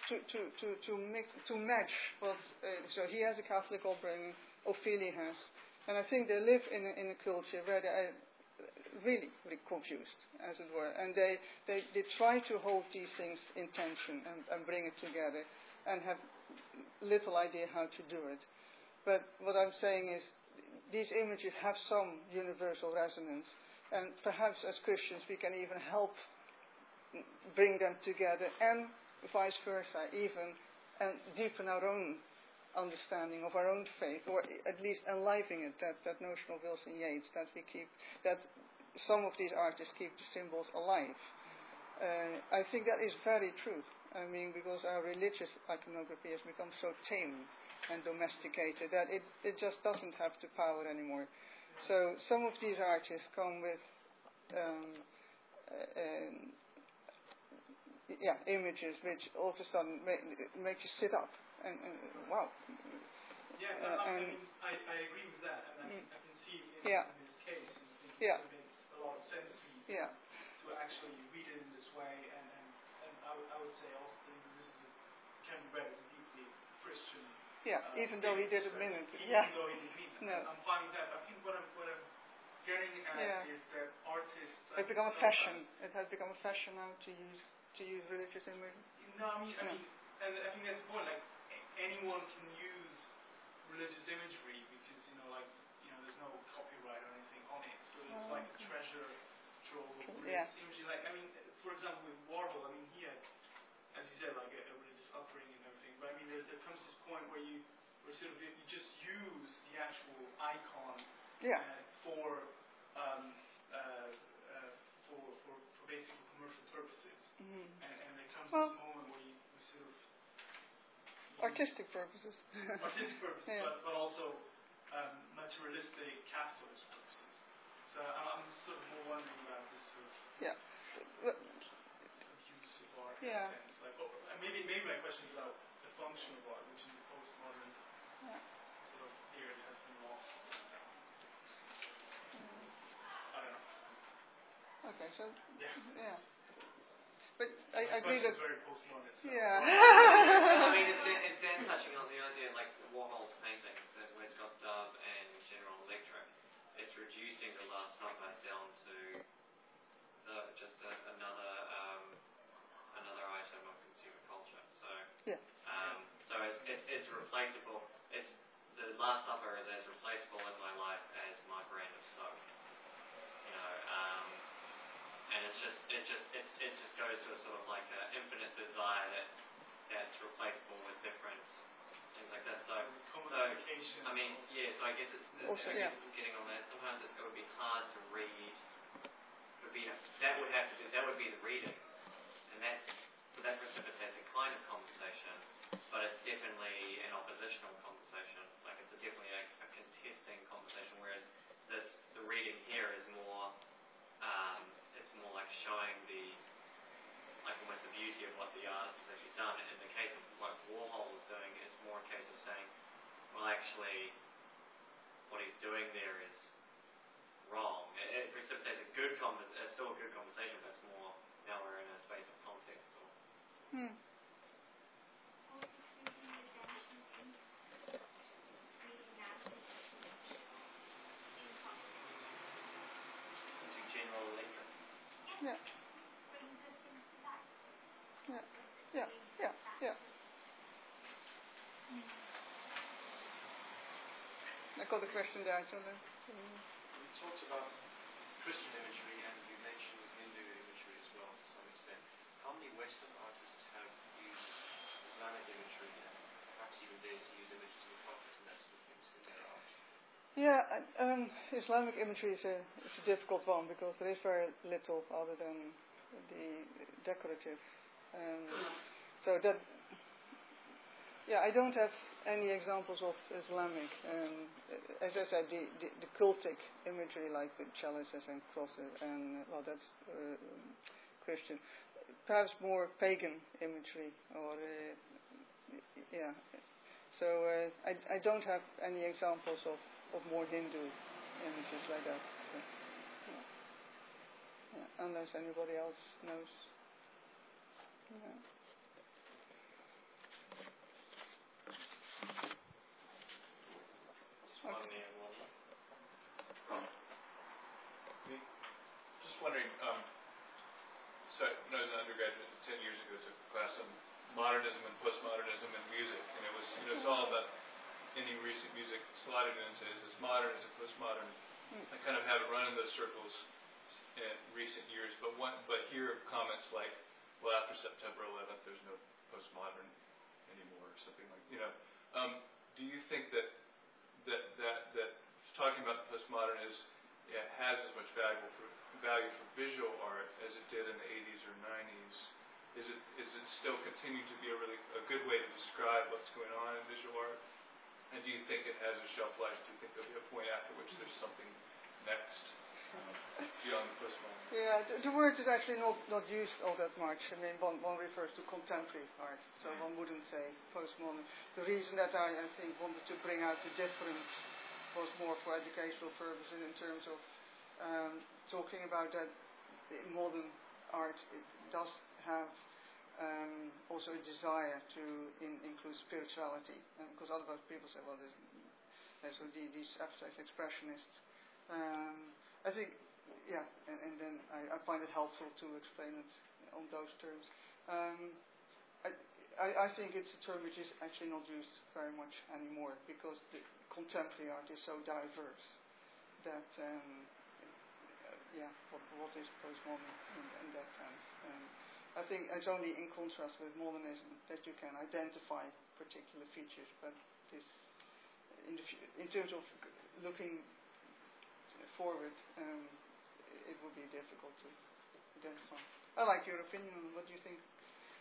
match what. So he has a Catholic upbringing. Ophelia has, and I think they live in a culture where they are really confused, as it were, and they try to hold these things in tension and bring it together, and have little idea how to do it. But what I'm saying is, these images have some universal resonance, and perhaps as Christians we can even help bring them together, and vice versa, even, and deepen our own understanding of our own faith, or at least enlivening it, that notion of Wilson Yeats, that some of these artists keep the symbols alive. I think that is very true. I mean, because our religious iconography has become so tame and domesticated that it just doesn't have the power anymore. So some of these artists come with images which all of a sudden make you sit up and wow. Yeah, I agree with that, and I can see in this case, it makes a lot of sense to me to actually read it in this way, and I would say also can be read as a deeply Christian. Even though he didn't mean it. Even though he didn't mean it. No. I'm fine with that. I think what I'm getting at is that artists. It's become a fashion. It has become a fashion now to use religious imagery. No, I mean, and I think that's the point. Like anyone can use religious imagery because there's no copyright or anything on it. So it's like a treasure trove of religious imagery. Like for example, with Warhol, he had, as you said, like a religious upbringing and everything. But there comes this point where you just use the actual icon for basically commercial purposes. And there comes this moment where we sort of artistic purposes. But also materialistic capitalist purposes. So I'm sort of more wondering about this sort of use of art in a sense. Like, maybe my question is about the function of art, which in the postmodern sort of period has been lost. I don't know. Okay, so but I agree that very postmodern. So. It's then touching on the idea like Warhol's paintings, where it's got Dove and General Electric. It's reducing the Last Supper down to just another item of consumer culture. So it's replaceable. It's the Last Supper is as replaceable in my life as my brand of soap. And it just goes to a sort of like an infinite desire that's replaceable with different things like that. So commodification. So I guess it's getting on that. Sometimes it would be hard to read. That would be the reading, and that precipitates a kind of conversation, but it's definitely an oppositional conversation. Like it's definitely a contesting conversation, whereas the reading here is more. It's more like showing almost the beauty of what the artist has actually done. In the case of what Warhol was doing, it's more a case of saying, well, actually, what he's doing there is wrong. It precipitates still a good conversation, but it's more now we're in a space of context. General Electric. I got the question down, so then. We talked about Christian imagery and you mentioned Hindu imagery as well to some extent. How many Western artists have used Islamic imagery and perhaps even dared to use images of the Prophet and that sort of things in their art? Islamic imagery is a difficult one because there is very little other than the decorative. I don't have any examples of Islamic. As I said, the cultic imagery like the chalices and crosses and that's Christian. Perhaps more pagan imagery or So I don't have any examples of more Hindu images like that. So, unless anybody else knows. Just wondering, so when I was an undergraduate 10 years ago, I took a class on modernism and postmodernism in music, and it was, it's all about any recent music slotted into is this modern, is it postmodern? I kind of haven't run in those circles in recent years, but hear comments like, well, after September 11th, there's no postmodern anymore, or something like, do you think that talking about the postmodern has as much value for visual art as it did in the 80s or 90s? Is it still continuing to be a good way to describe what's going on in visual art? And do you think it has a shelf life? Do you think there'll be a point after which there's something next beyond the postmodern? Yeah, the word is actually not used all that much. I mean, one refers to contemporary art, so one wouldn't say postmodern. The reason that I think wanted to bring out the difference was more for educational purposes in terms of talking about that modern art, it does have also a desire to include spirituality, because otherwise people say, well, there's these abstract expressionists. I think, yeah, and then I find it helpful to explain it on those terms. I think it's a term which is actually not used very much anymore, because the contemporary art is so diverse that, what is postmodern in that sense? I think it's only in contrast with modernism that you can identify particular features, but this, in terms of looking forward, it would be difficult to identify. I like your opinion on what do you think?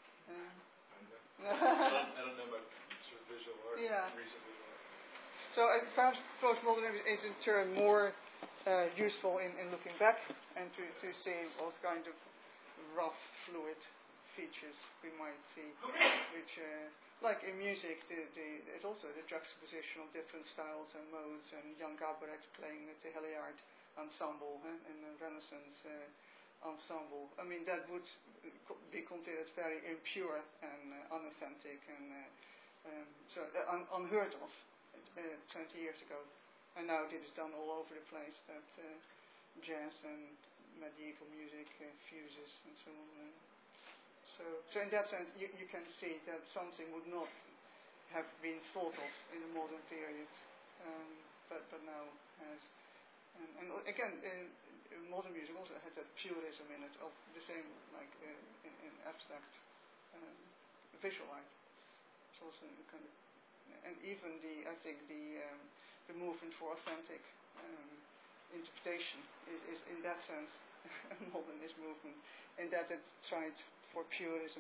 I don't know about sort of visual art, recent visual art. So perhaps postmodernism is in turn more useful in looking back and to see what kind of rough, fluid features we might see, which, like in music, it's also the juxtaposition of different styles and modes, and Jan Garbarek playing with the Hilliard ensemble in the Renaissance ensemble. I mean, that would be considered very impure and unauthentic, and so unheard of 20 years ago. And now it is done all over the place, that jazz and medieval music fuses and so on. So in that sense, you can see that something would not have been thought of in the modern period, but now has. And again, modern music also has that purism in it, of the same like in abstract visual art. It's also kind of, and even I think the movement for authentic interpretation is in that sense a modernist movement, in that it tried for purism.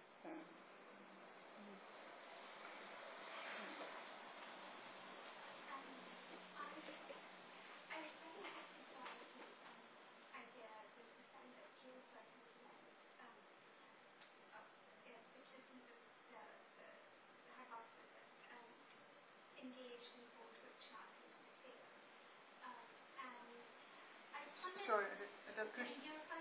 Sorry, that could.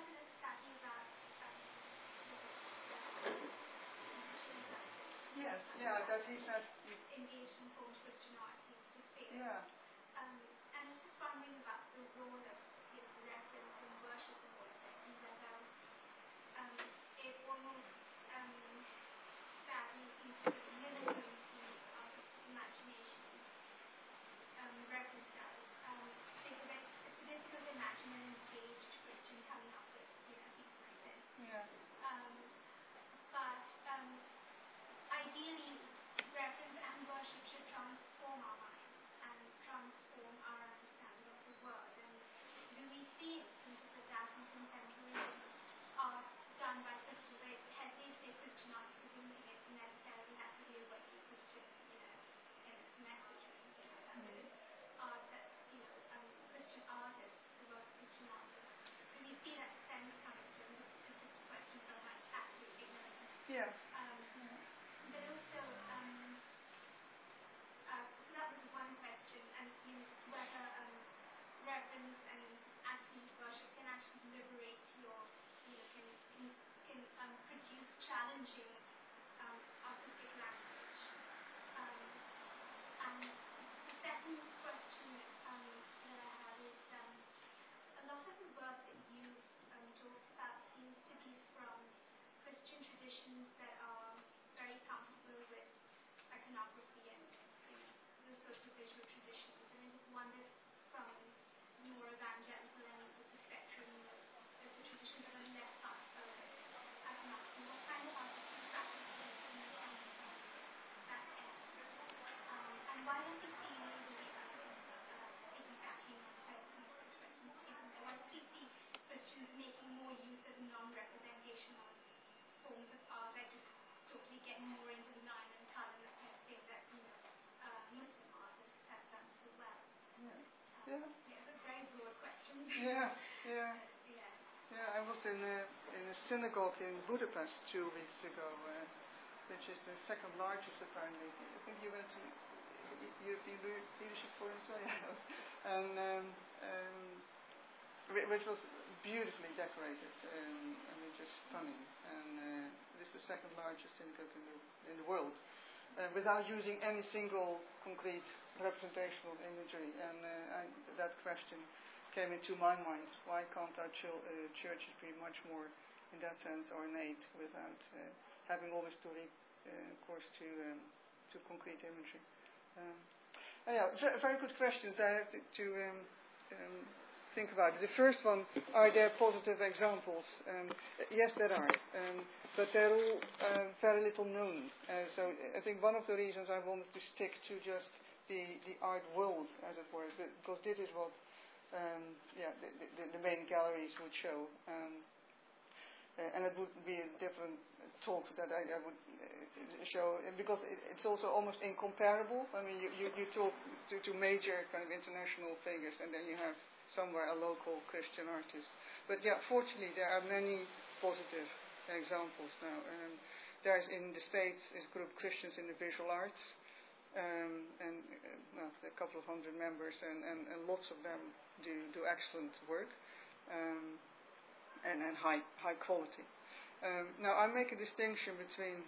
Yes, yeah, that he said. Engaged in formed Christian art needs to fail. Yeah. And I was just wondering about the role of reference and worship in all of this, and whether it almost sadly seems to be limiting the artist's imagination, reference does, because it's difficult to imagine an engaged Christian coming up with things like this. Yeah. But ideally, reverence and worship should transform our minds and transform our understanding of the world. And do we see instances of that in contemporary art done by Christians? I hesitate to say Christian art because I don't think it necessarily has to be a way Christian, in its message or anything like that. But it's art that, Christian artists, the work of Christian artists. Do we see that sense coming through? This is just a question from like absolute ignorance. Yeah. But also, so that was one question, and whether reverence and absolute worship can actually liberate can produce challenging artistic language. And the second question that I have is, a lot of the work that you've talked about seems to be from Christian traditions that are very comfortable with iconography and those sorts of visual traditions. And I just wondered, from more evangelical end of the spectrum, the traditions that are less comfortable with iconography, what kind of artistic practices do you find from that end? And Yeah. It's a very broad question. Yeah. Yeah. I was in a synagogue in Budapest 2 weeks ago, which is the second largest apparently. I think you went to European Leadership Forum, so yeah. And which was beautifully decorated. I mean, just stunning. And this is the second largest synagogue in the world, without using any single concrete representational imagery. And that question came into my mind: why can't our churches be much more, in that sense, ornate without having always to recourse to concrete imagery? Very good questions. I have to think about it. The first one: are there positive examples? Yes, there are, but they're all very little known. So I think one of the reasons I wanted to stick to just the art world, as it were, because this is what the main galleries would show. And it would be a different talk that I would show, because it's also almost incomparable. I mean, you talk to major kind of international figures, and then you have somewhere a local Christian artist. But yeah, fortunately, there are many positive examples now. There's in the States a group Christians in the Visual Arts, and a couple of hundred members, and lots of them do excellent work. And high quality. Now I make a distinction between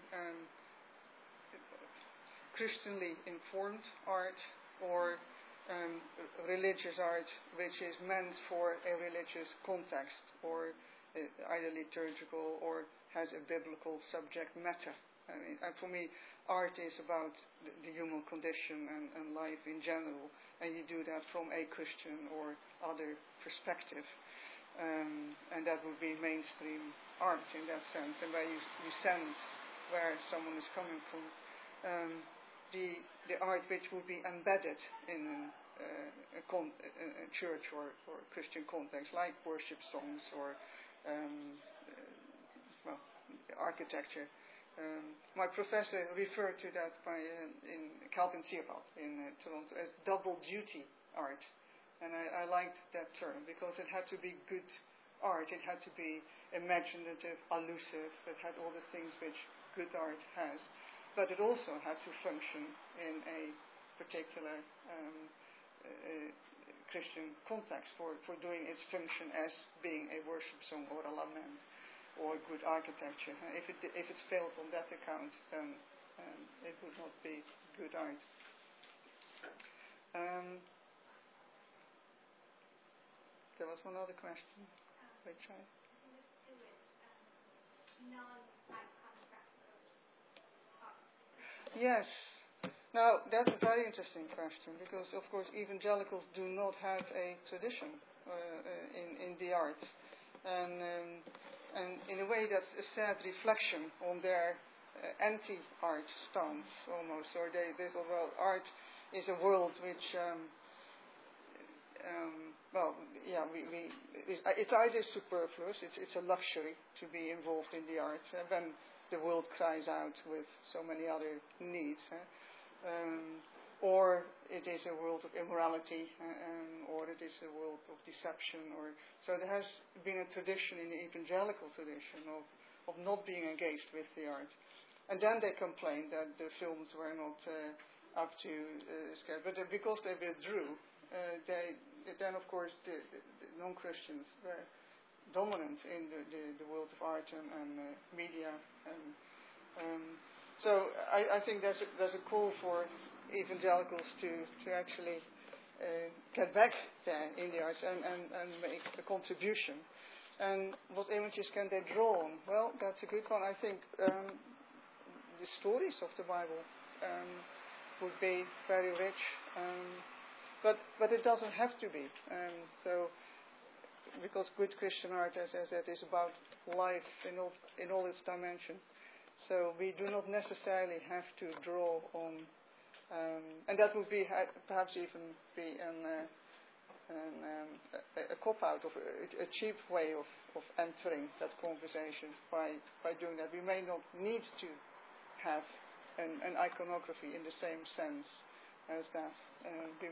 Christianly informed art or religious art, which is meant for a religious context, or either liturgical or has a biblical subject matter. I mean, for me, art is about the human condition and life in general, and you do that from a Christian or other perspective. And that would be mainstream art in that sense, and where you sense where someone is coming from. The art which would be embedded in a church or Christian context, like worship songs or architecture. My professor referred to that in Calvin Sierpad in Toronto as double duty art. And I liked that term because it had to be good art, it had to be imaginative, elusive, it had all the things which good art has, but it also had to function in a particular Christian context for doing its function as being a worship song or a lament or good architecture. If it failed on that account, then it would not be good art. There was one other question, which I... Yes. Now, that's a very interesting question, because, of course, evangelicals do not have a tradition in the arts. And in a way, that's a sad reflection on their anti-art stance, almost. Or they thought, well, art is a world which... it's either superfluous, it's a luxury to be involved in the arts when the world cries out with so many other needs, or it is a world of immorality, or it is a world of deception. So there has been a tradition in the evangelical tradition of not being engaged with the arts. And then they complained that the films were not up to scale, but because they withdrew, then of course the non-Christians were dominant in the world of art and media, and so I think there's a call for evangelicals to actually get back there in the arts and make a contribution. And what images can they draw on? Well, that's a good one. I think the stories of the Bible would be very rich. But it doesn't have to be. So, because good Christian art, as I said, is about life in all its dimension. So we do not necessarily have to draw on, and that would be perhaps even be a cop-out of a cheap way of entering that conversation by doing that. We may not need to have an iconography in the same sense as that.